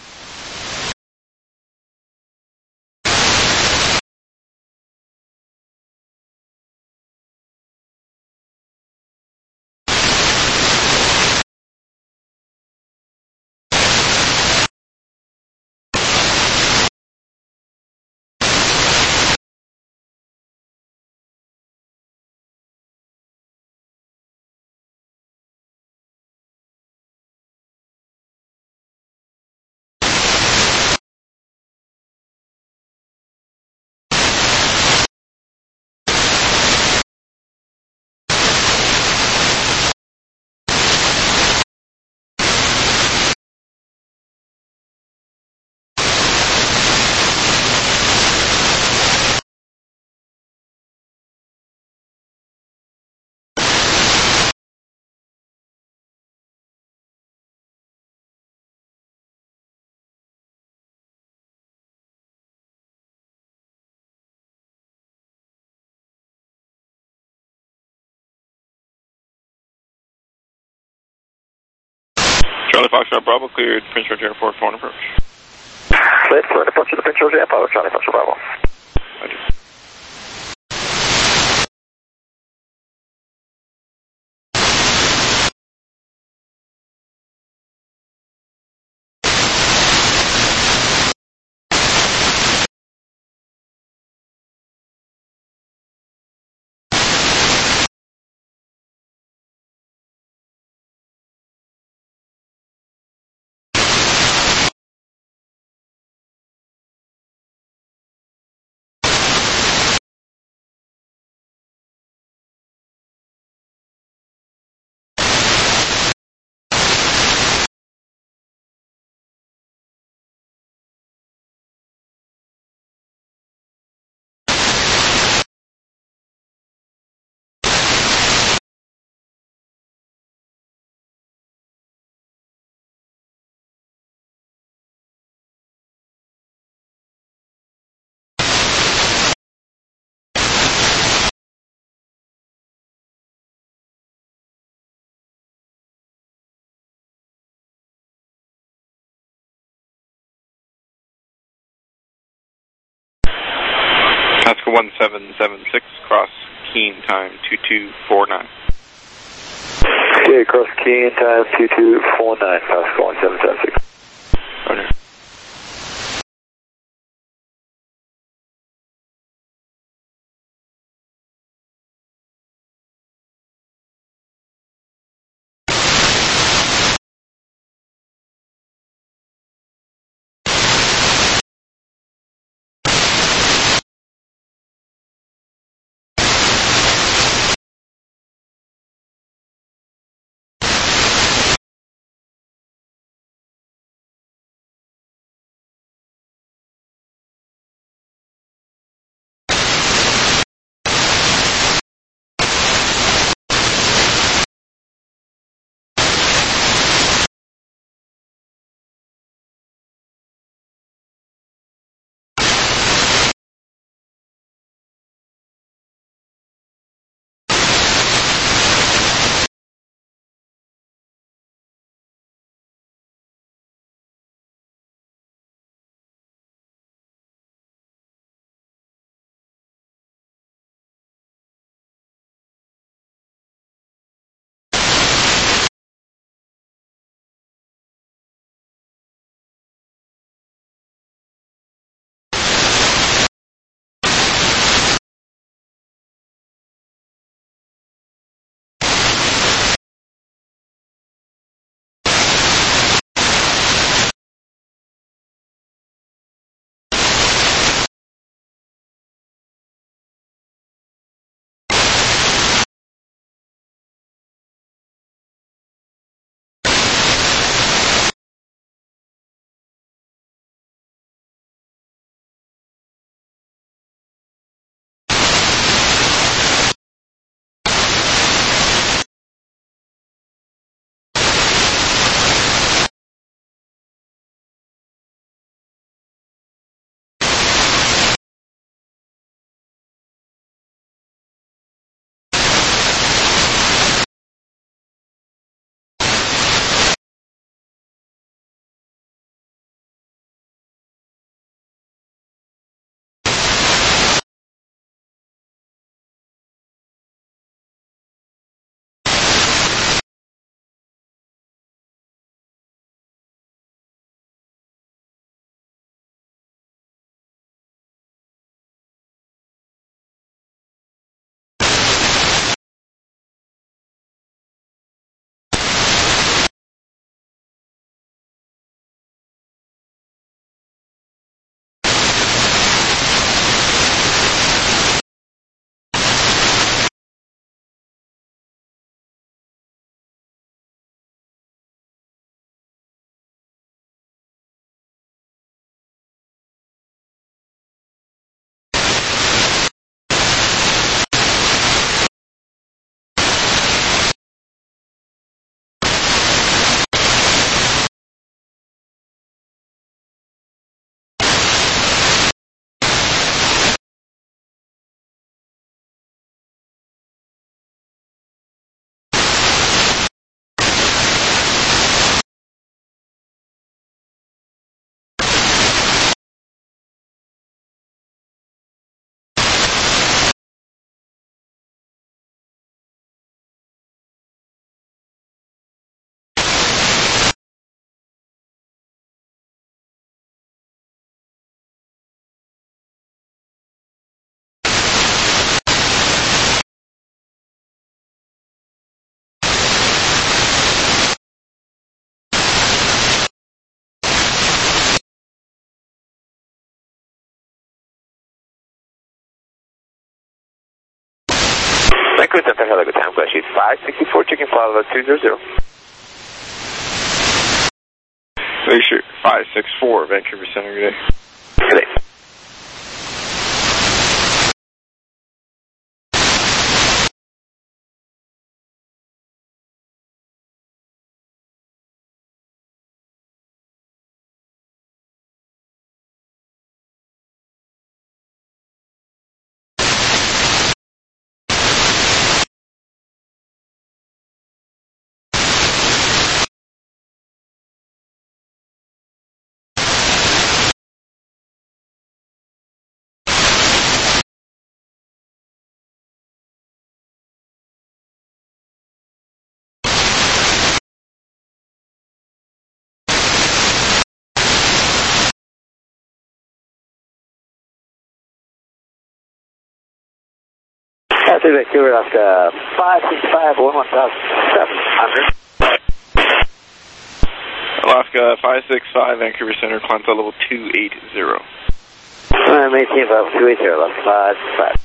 Charlie Foxtrot Bravo, cleared Prince George Airport, phone approach. Cleared for an approach to the Prince George Airport, Charlie Foxtrot Bravo. Roger. Pasco one seven seven six, cross Keene, time two two four nine. Okay, cross Keene, time two two four nine, Pasco one seven seven six. Roger. Vancouver Center, hello, good time. Glacier five sixty-four, chicken flight level two hundred. Glacier five six four, Vancouver Center, good day. Good day. That's Vancouver, Alaska, five six five, one one thousand seven hundred. Alaska five six five, Vancouver Center, climb flight level two eighty. I'm maintain level two eighty, Alaska five six five.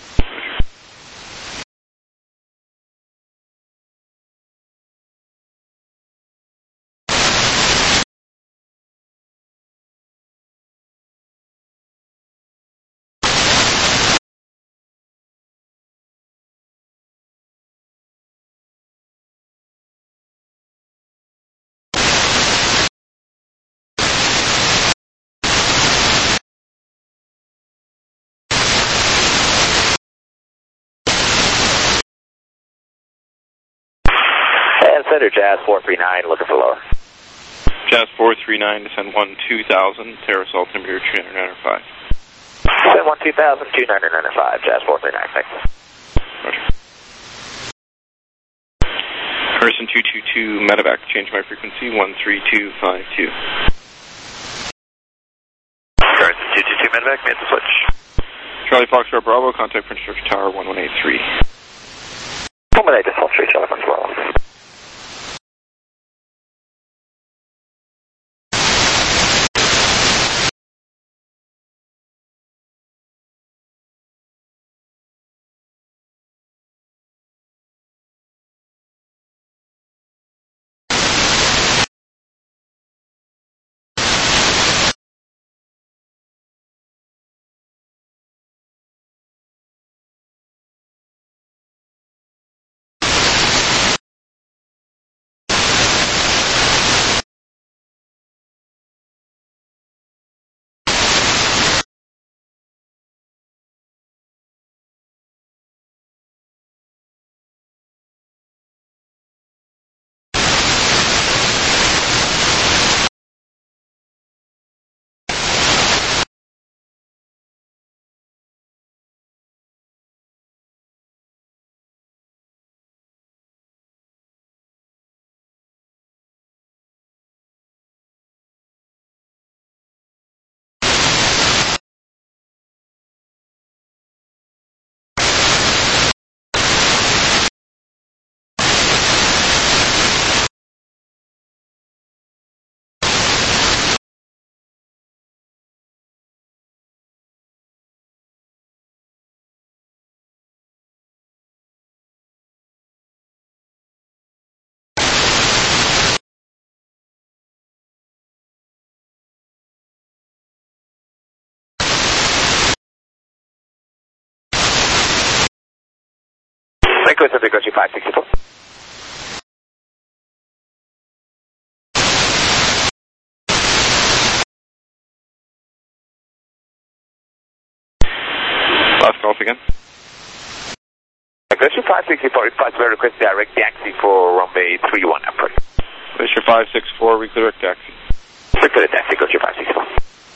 Center, Jazz four three nine, looking for lower. Jazz four three nine, descend one two thousand, terrace altimeter two ninety-five. Descend one two thousand, two ninety-five, Jazz four three nine, thanks. Roger. Person two two two, medevac, change my frequency, one three two five two. Person two two two, medevac, made the switch. Charlie Foxtrot Bravo, contact Prince George Tower one one eight three. one one eight, default three, Charlie Foxtrot Bravo. Vancouver Center, Glacier five sixty-four. Last call again. Glacier five sixty-four, request very request direct taxi for runway three one approach. Glacier five six four, we clear taxi. We clear taxi, Glacier five sixty-four.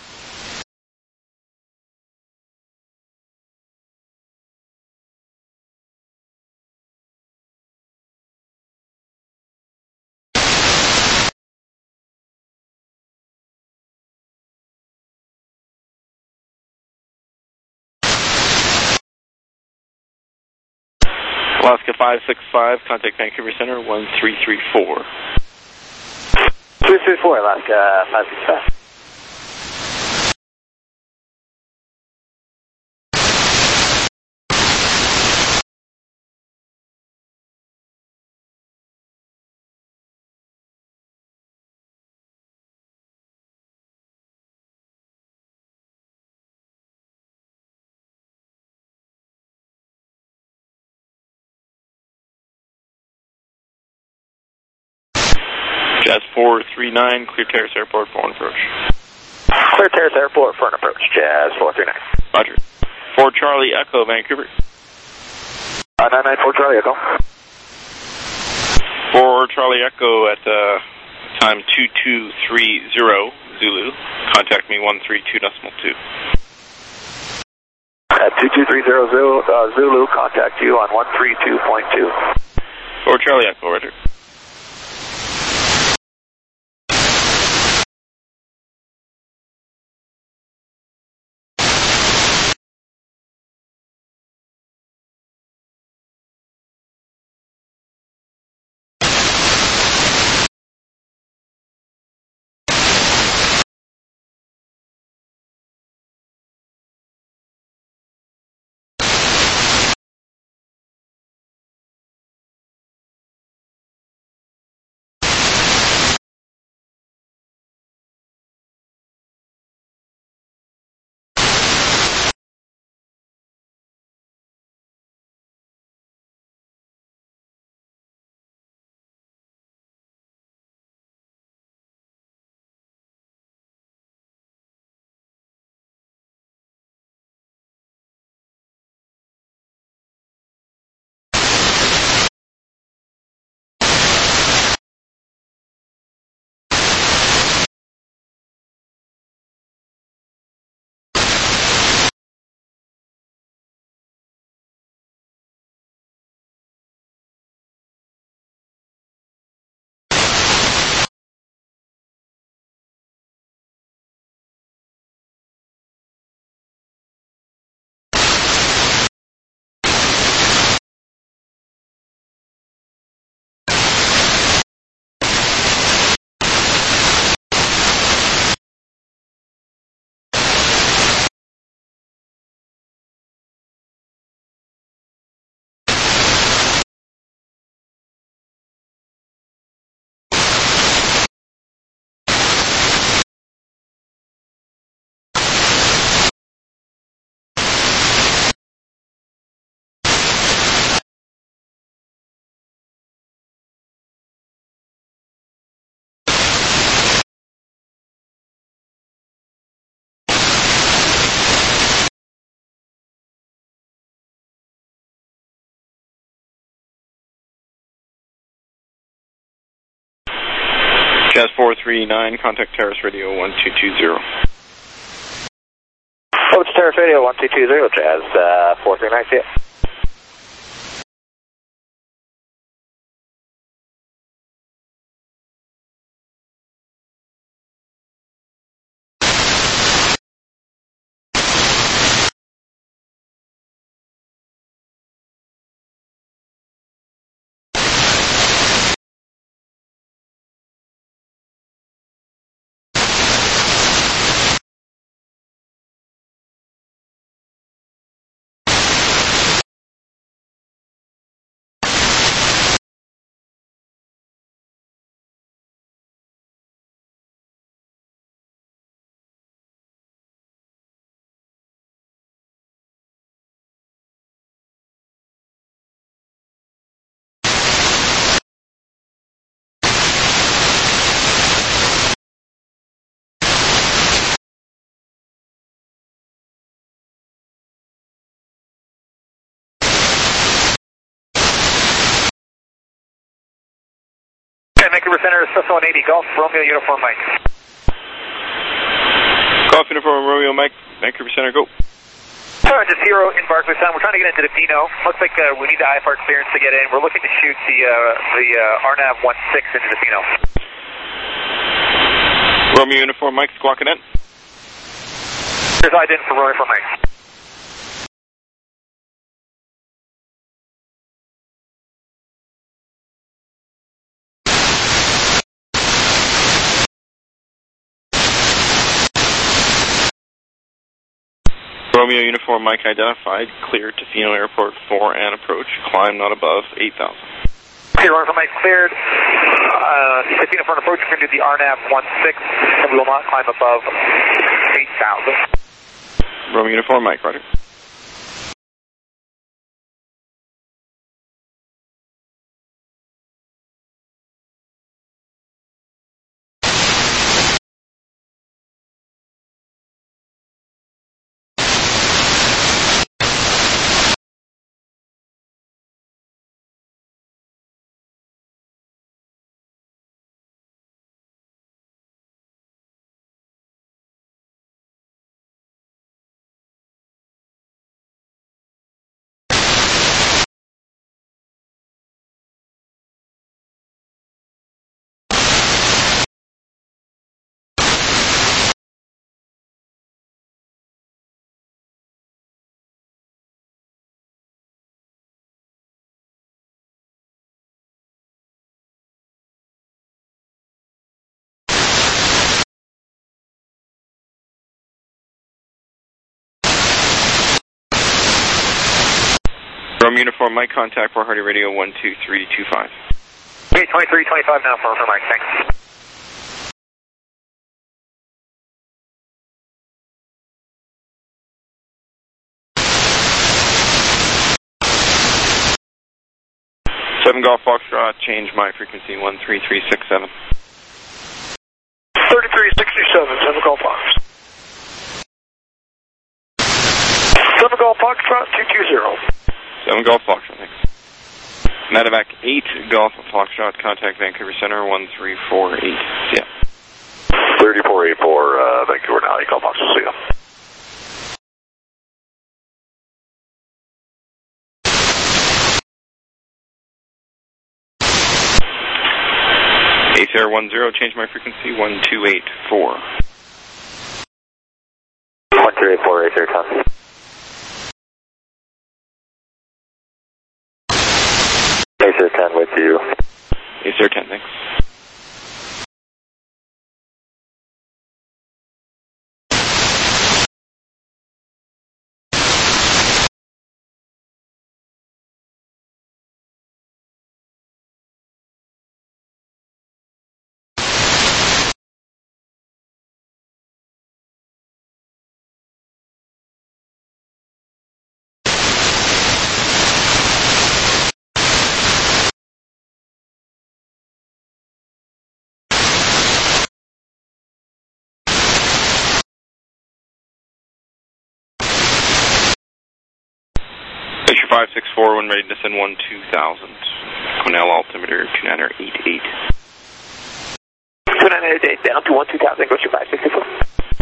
Alaska five six five, contact Vancouver Center one three three four. three three four, Alaska five six five. Jazz four three nine, clear Terrace Airport for an approach. Clear Terrace Airport for an approach, Jazz four three nine. Roger. four Charlie Echo, Vancouver. Uh, nine nine four Charlie Echo. four Charlie Echo at uh, time two two three zero, Zulu. Contact me one three two decimal two. At two two three zero Zulu, uh, Zulu, contact you on one three two point two. four Charlie Echo, Roger. Jazz four three nine, contact Terrace Radio one two two zero. Oh, it's Terrace Radio one two two zero, Jazz uh, four three nine, see ya. Vancouver Center, Cessna one eighty, Golf, Romeo Uniform Mike. Golf Uniform Romeo Mike, Vancouver Center, go. Uh, just zero in Barclay Sound. We're trying to get into the Pino. Looks like uh, we need the I F R clearance to get in. We're looking to shoot the uh, the uh, R NAV one six into the Pino. Romeo Uniform Mike, squawking in. Here's I D in for Romeo Uniform Mike. Romeo Uniform Mike identified, cleared to Fino Airport for an approach, climb not above eight thousand. Okay, Romeo Mike cleared. Uh, to Fino for an approach, we're going to do the R NAV one six, and we will not climb above eight thousand. Romeo Uniform Mike, Roger. Uniform Mike, contact Port Hardy Radio one two three two five. Okay, twenty-three twenty-five now for, for Mike, thanks. seven Golf Foxtrot, change my frequency one three three six seven. thirty-three sixty-seven, seven Golf Fox. seven Golf Foxtrot, two two zero. seven Golf Foxtrot, thanks. Medevac eight Golf Foxtrot, contact Vancouver Center one three four eight. Yeah. thirty-four eighty-four, uh, Vancouver now, Golf Fox, see ya. Ace Air one zero, change my frequency one two eight four. one two eight four, Ace Air ten. Ace Air ten with you. Ace Air ten, thanks. Fisher five six four, when ready to send one two thousand. Cornell altimeter two nine eight eight. two nine eight eight, down to one two thousand, Fisher five six four.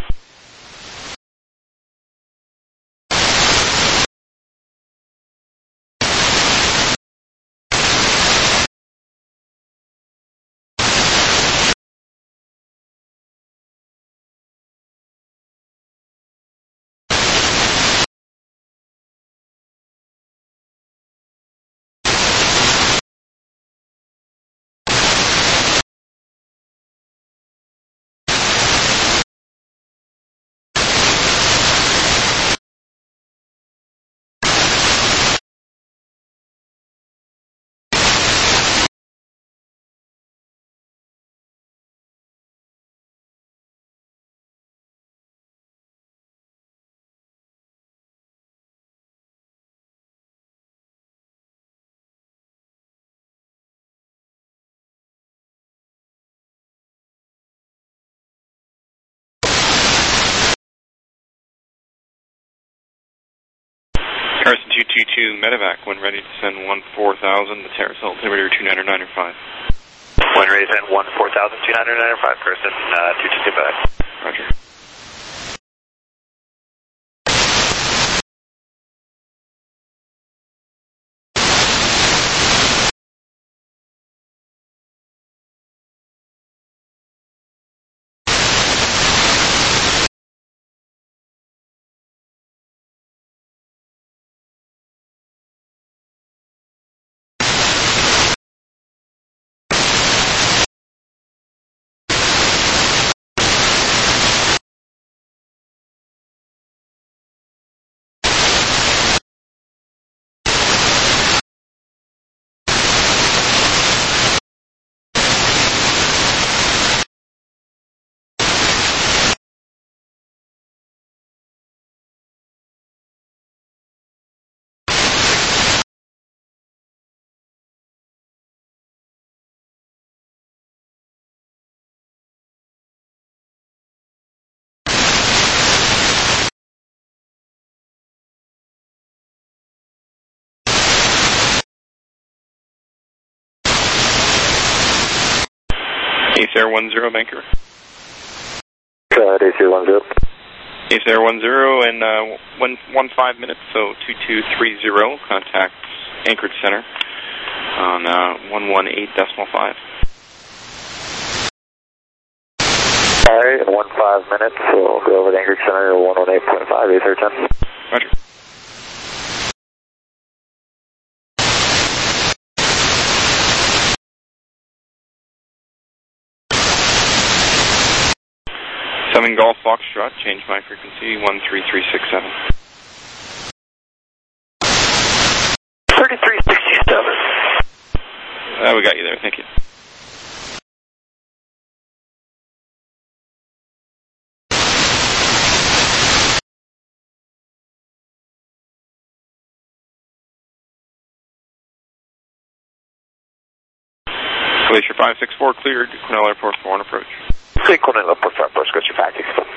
Carson two two two, Medevac, when ready to send one four thousand, the Terrace altimeter two nine nine five. When ready to send one four thousand, two nine nine five, Carson uh, two two two back. Roger. Ace Air one zero, Vancouver. Go ahead, Ace Air one zero. Ace Air one zero and uh, one, one five minutes, so two two three zero, contact Anchorage Center on uh, one one eight decimal five. All right, in one five minutes, we'll go over to Anchorage Center one one eight point five, Ace Air ten. Roger. seven Golf Foxtrot, change my frequency one three three six seven. thirty-three sixty-seven. Uh, we got you there, thank you. Glacier five six four cleared, Cornell Airport for one approach. Okay, Cornell Airport for approach, Glacier five six four.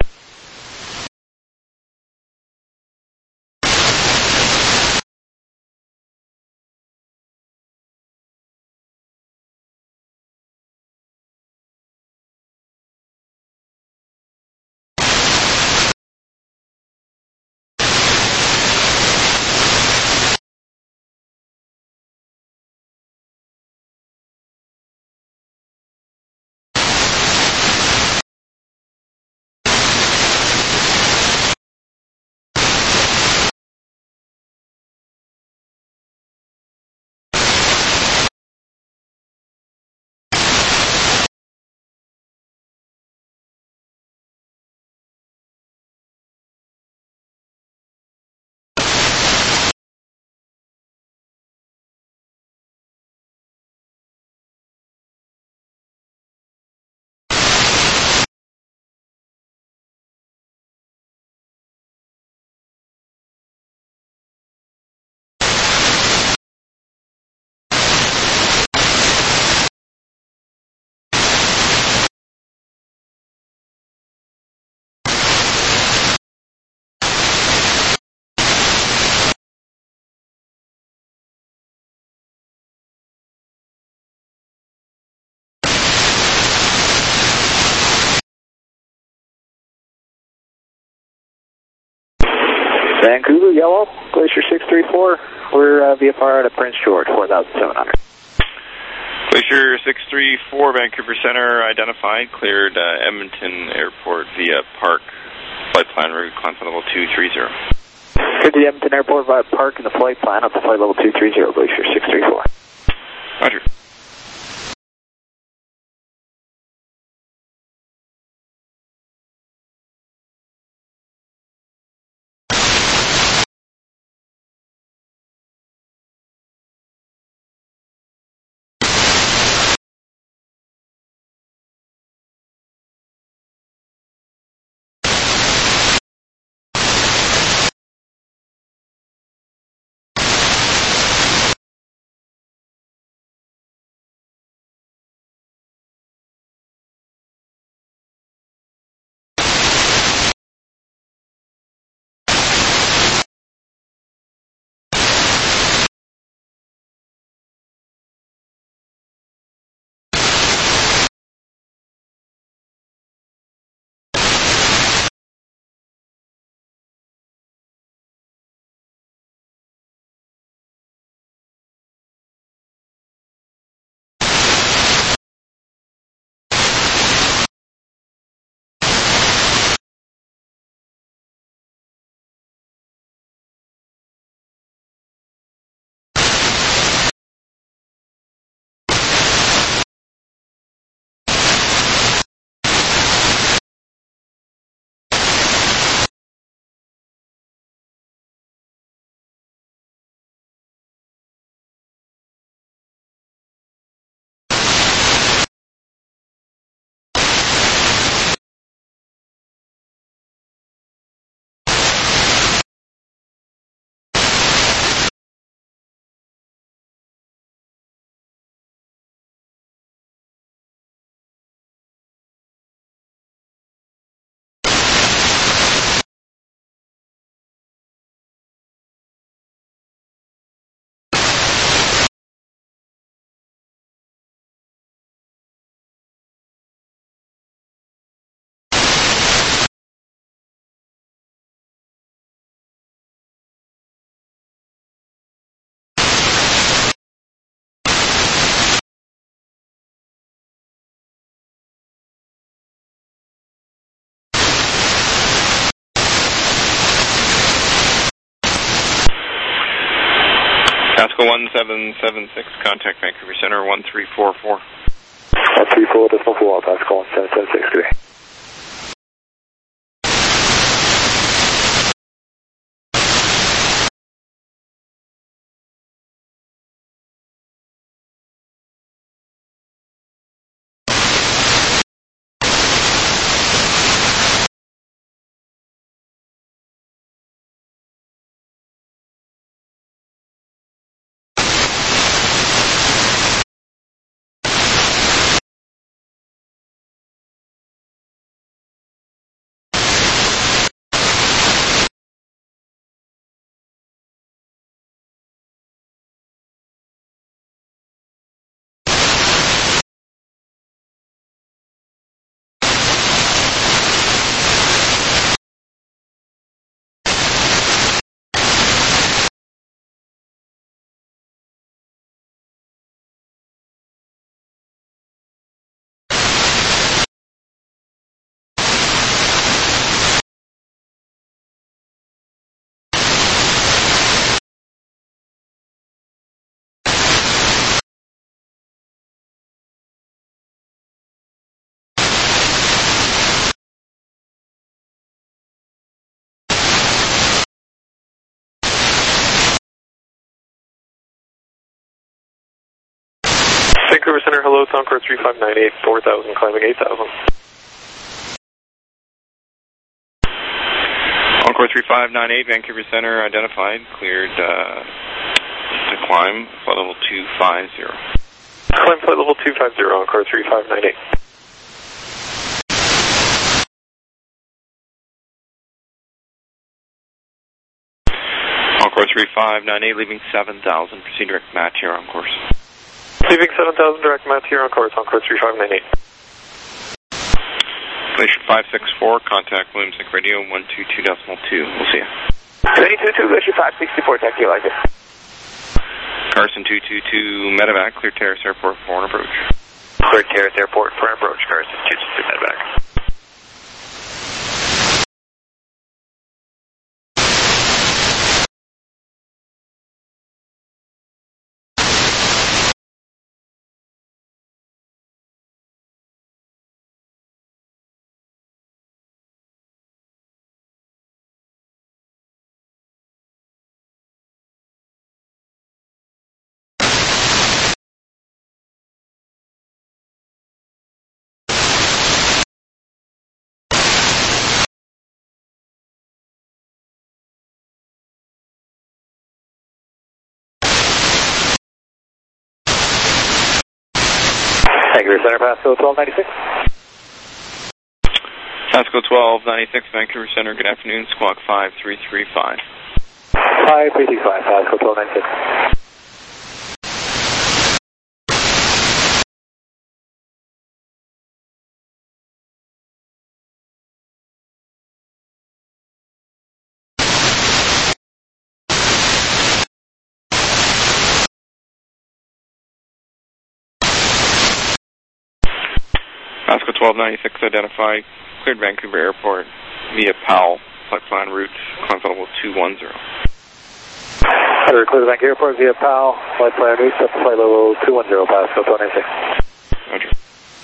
Vancouver, Yellow, Glacier six three four. We're uh, V F R out of Prince George, four thousand seven hundred. Glacier six three four, Vancouver Center, identified, cleared uh, Edmonton Airport via Park, flight plan route, climb to level two three zero. Good to the Edmonton Airport via Park and the flight plan up to flight level two three zero, Glacier six three four. Roger. Pascal one seven seven six, contact Vancouver Center one three four four. one three four, decimal four, Pascal one seven seven six, good day. Vancouver Center, hello, it's Encore three five nine eight, four thousand, climbing eight thousand. Encore three five nine eight, Vancouver Center, identified, cleared uh, to climb, flight level two five zero. Climb flight level two five zero, Encore three five nine eight. Encore three five nine eight, leaving seven thousand, proceed direct match here on course. Leaving seven thousand, direct match here on course, Encore three five nine eight. Glacier five six four, contact Williams Lake Radio one two two decimal two. We'll see you. three two two, Glacier five sixty-four, thank you, like it. Carson two two two, Medevac, clear Terrace Airport for an approach. Clear Terrace Airport for an approach, Carson two two two, Medevac. Vancouver Center, Pasco twelve ninety-six. Pasco twelve ninety-six, Vancouver Center, good afternoon, squawk five three three five. five three three five, Pasco twelve ninety-six. Pasco twelve ninety-six, identified, cleared Vancouver Airport via Powell, flight plan route, climb flight level two one zero. Clear Vancouver Airport via Powell, flight plan route, up to flight level two one zero, Pasco twelve ninety-six. Roger.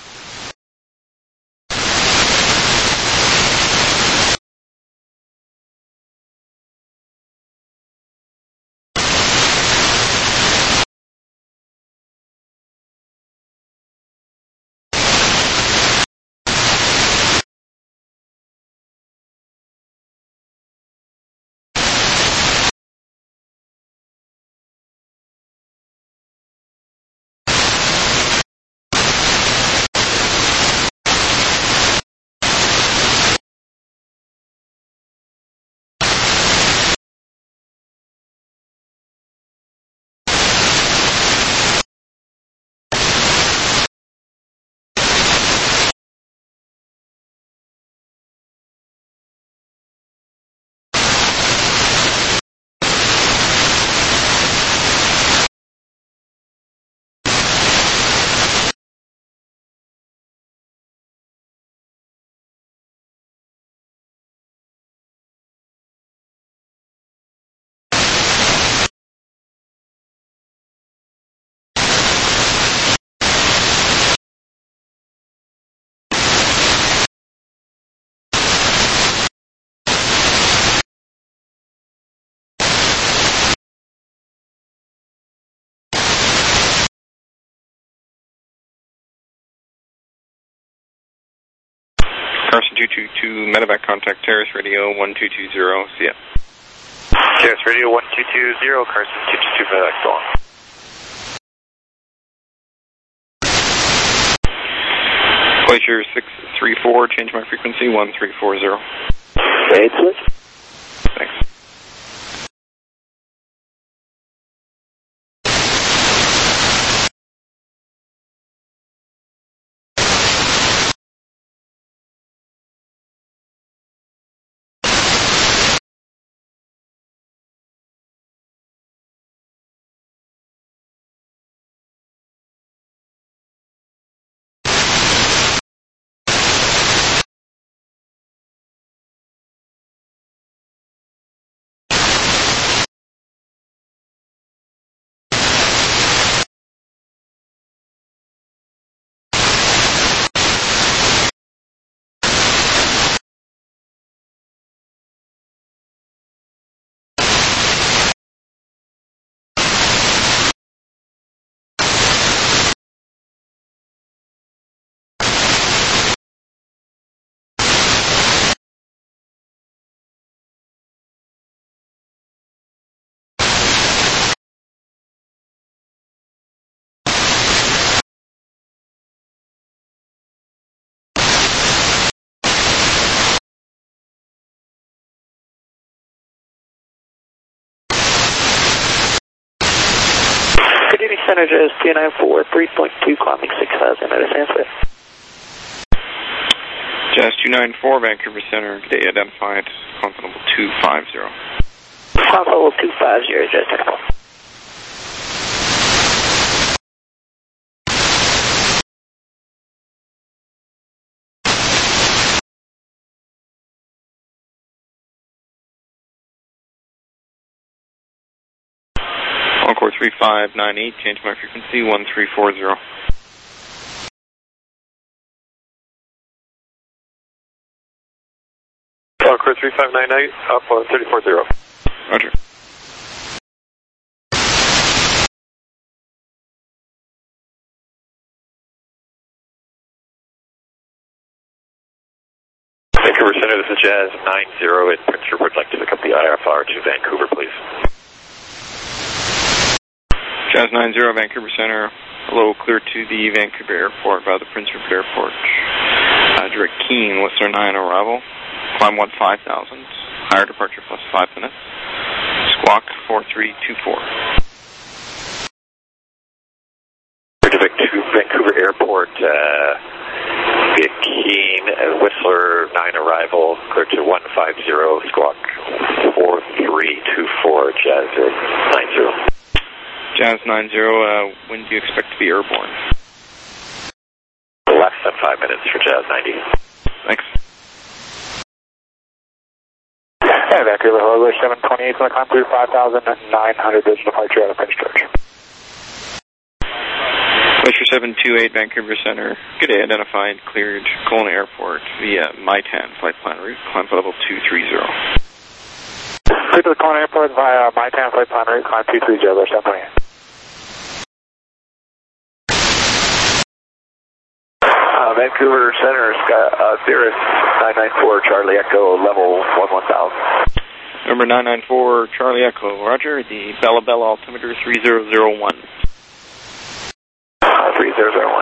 Carson two two two, Medevac, contact Terrace Radio one two two zero, see ya. Terrace Radio one two two zero, Carson two two two, Medevac, so long. Glacier six three four, change my frequency, one three four zero. Fade switch. Thanks. Center, Jazz two nine four, three point two, climbing six thousand at a sunset. Jazz two nine four, Vancouver Center, good day, identified, climb level two five zero. Climb level two five zero, Jazz ten four. Encore three five nine eight, change my frequency, one three four zero. Encore three five nine eight, up on thirty four zero. Roger. Vancouver Center, this is Jazz nine zero at Prince Rupert. I'd like to pick up the I F R to Vancouver, please. Jazz nine zero, Vancouver Center, hello, clear to the Vancouver Airport via the Prince Rupert Airport. Uh, direct Keene, Whistler nine arrival, climb one five thousand, higher departure plus five minutes, squawk four three two four. To Vancouver Airport, uh, via Keene, uh, Whistler nine arrival, clear to one five zero, squawk four three two four, Jazz nine zero. Jazz nine zero, uh, when do you expect to be airborne? Less than five minutes for Jazz ninety. Thanks. Hey, Vancouver, hello, seven twenty-eight, going to climb through five thousand nine hundred, there's departure out of Prince George. Glacier seven two eight, Vancouver Center, good day, identified, cleared, Kelowna Airport via MyTan flight plan route, climb for level two three zero. Clear to the Kelowna Airport via MyTan flight plan route, climb two three zero, seven twenty-eight. Uh, Vancouver Center, Scott, uh, Cirrus nine nine four, Charlie Echo, level one one thousand. Number nine nine four, Charlie Echo, roger, the Bella Bella altimeter three zero zero one. Uh, three zero zero one.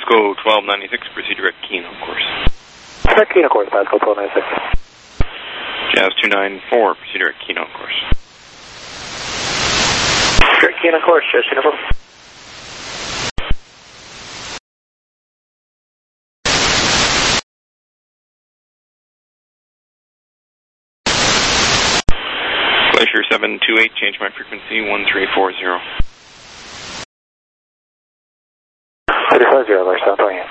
Pasco twelve ninety-six, proceed direct Keene on course. Direct Keene on course, Pasco twelve ninety-six. Jazz two nine four, proceed direct Keene on course. Direct Keene on course, Jazz two nine four. Glacier seven two eight, change my frequency, one three four zero. three four zero, Glacier seven two eight.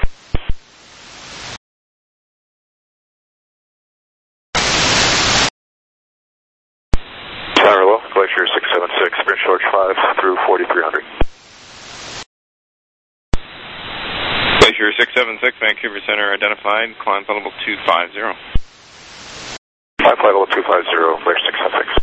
Tower low, Glacier six seven six, Prince George five through forty-three hundred. Glacier six seven six, Vancouver Center identified, climb flight level two five zero. Climb flight level two five zero, Glacier six seven six.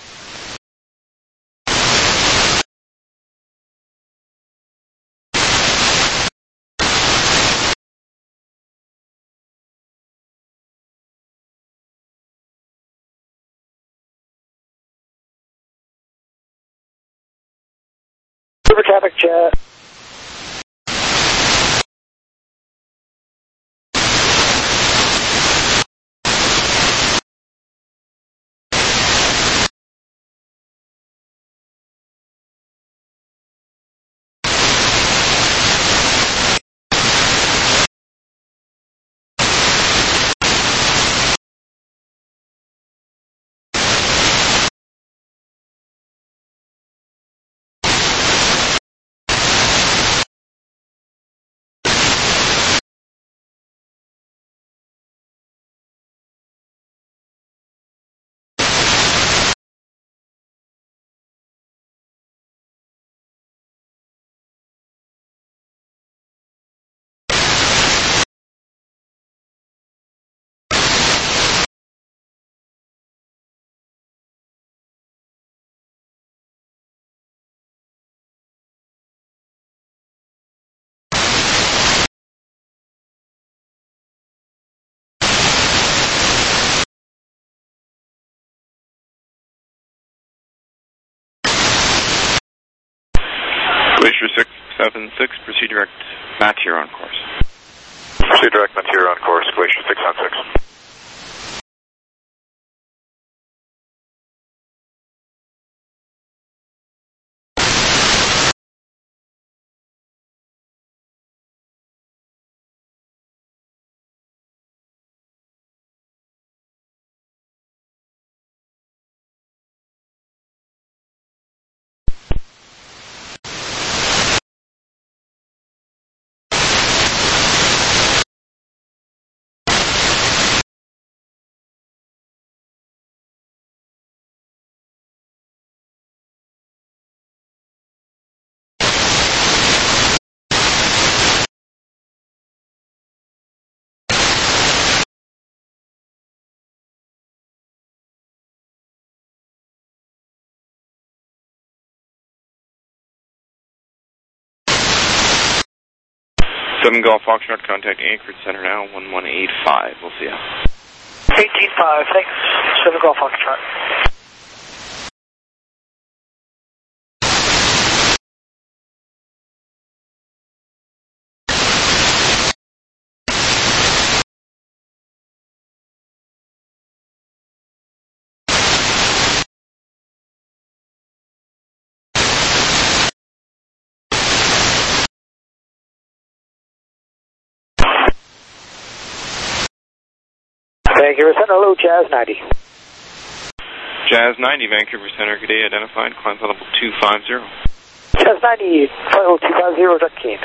River traffic jet. Glacier six seven six, proceed direct Mathieu on course. Proceed direct Mathieu on course, Glacier six seven six. seven Golf Foxtrot, contact Anchorage Center now, one one eight five, we'll see ya. eighteen five, thanks. seven Golf Foxtrot. Vancouver Center, hello, Jazz ninety. Jazz ninety, Vancouver Center, good day, identified, climb flight level two five zero. Jazz ninety, flight level two five zero, direct Keene.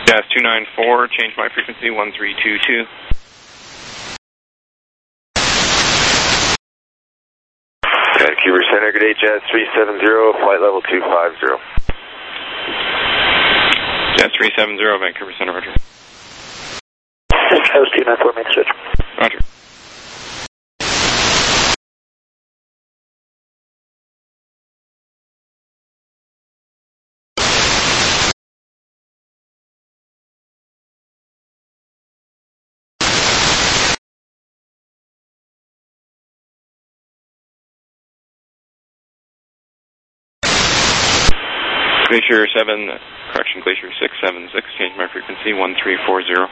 Jazz two nine four, change my frequency one three two two. Vancouver Center, good day, Jazz three seven zero, flight level two five zero. Jazz three seven zero, Vancouver Center, roger. Jazz two nine four, make switch. Roger. Glacier seven, correction, Glacier six seven six, change my frequency one three four zero.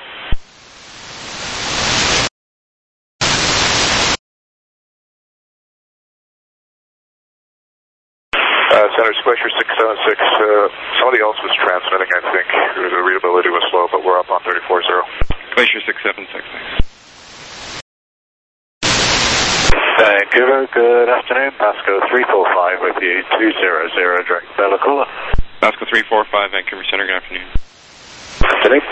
Uh, Center Glacier six seven six, uh, somebody else was transmitting, I think. The readability was slow, but we're up on thirty-four zero. Glacier six seven six, thanks. Vancouver, good afternoon. Pasco three four five with you, two zero zero, direct Bella Coola. Pasco three four five, Vancouver Center, good afternoon. Afternoon.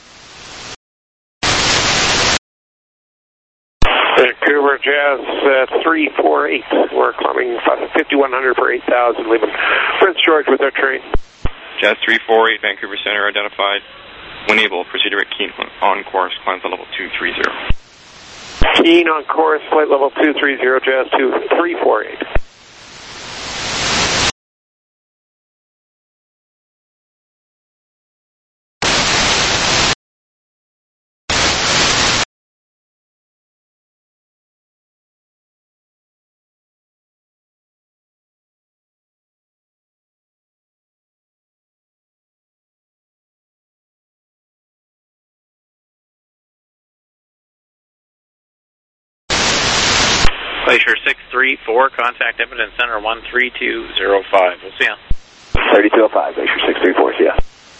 Vancouver Jazz uh, three four eight. We're climbing fifty-one hundred for eight thousand, leaving Prince George with our train. Jazz three four eight, Vancouver Center, identified. When able, proceed direct Keene on course, climb to level two three zero. Keene on course, flight level two three zero, Jazz two three four eight. Glacier six three four, contact Evidence Center one three two zero five. We'll see ya. thirty-two oh five, Glacier six three four, see ya.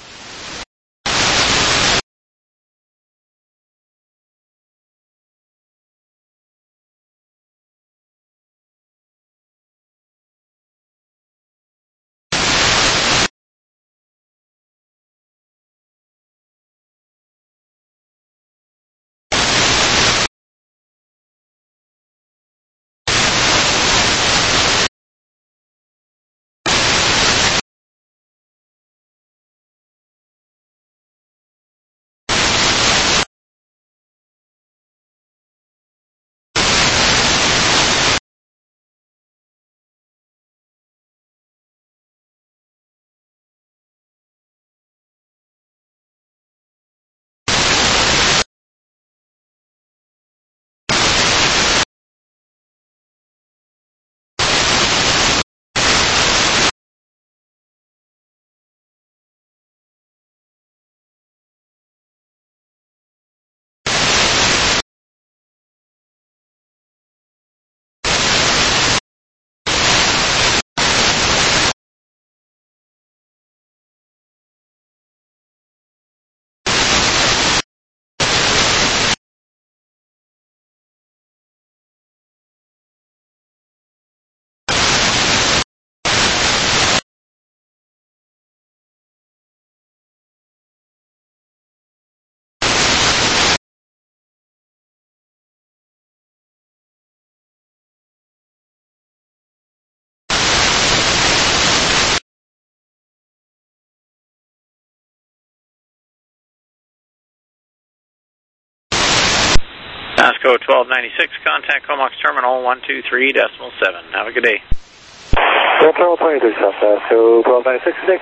Pasco twelve ninety-six, contact Comox Terminal one two three decimal seven. Have a good day. Terminal twenty-three, South Pasco twelve ninety-six, good day.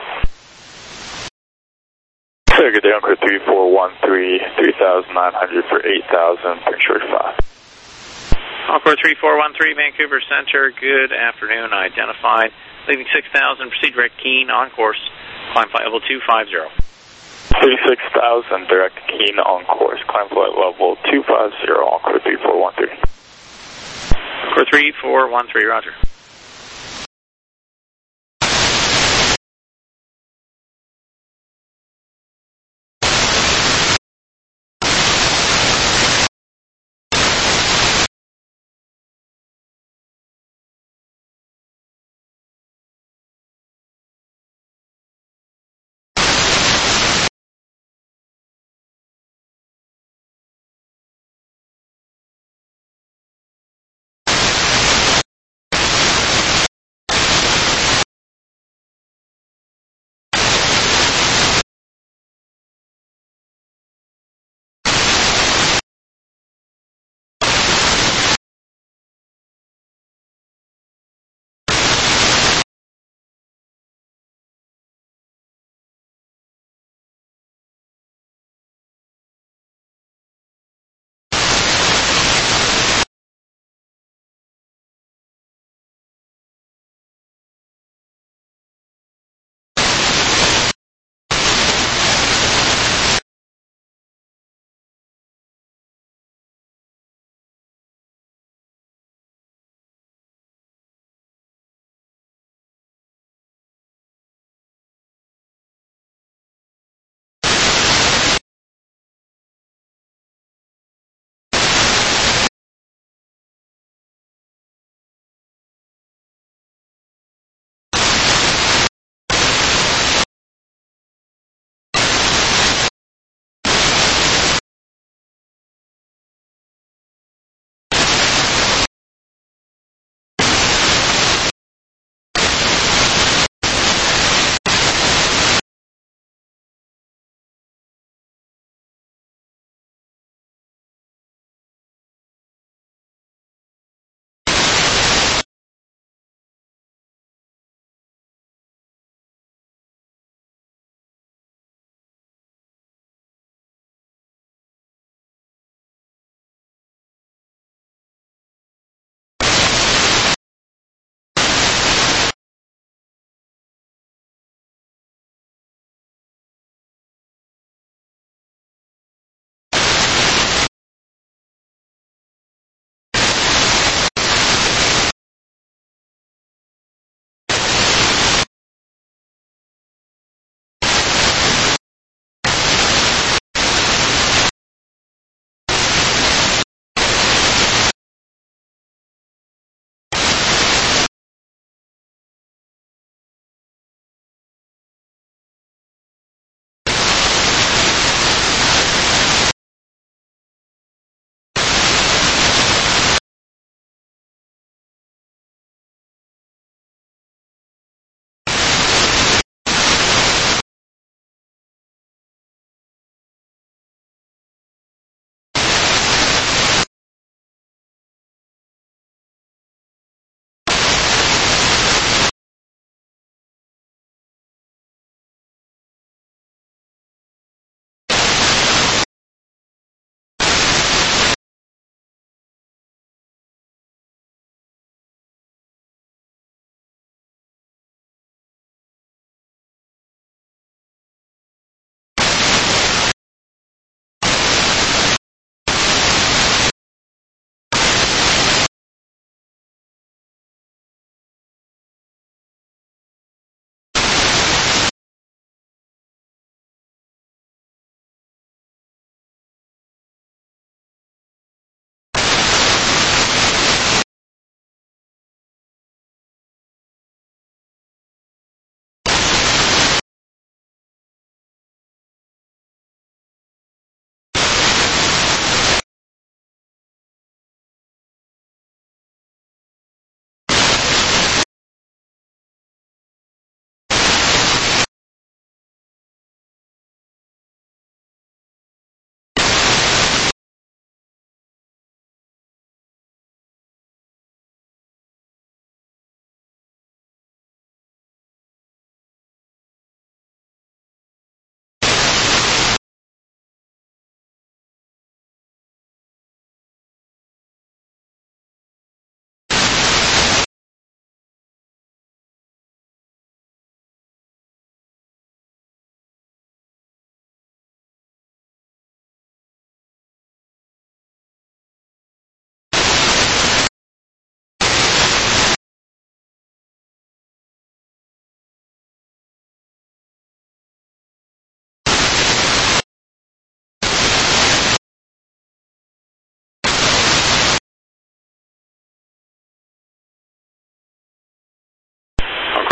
Sir, good day, Anchor three four one three, three thousand nine hundred for eight thousand, Prince George five. Encore three four one three, Vancouver Center, good afternoon, identified. Leaving six thousand, proceed direct Keene on course, climb flight level two five zero. thirty-six thousand, direct Keene on course, climb flight level two five zero, Encore three four one three. Encore three four one three, roger.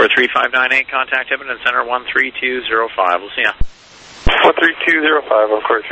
Encore three five nine eight, contact Edmonton Center one three two zero five. We'll see ya. one three two zero five, Encore three.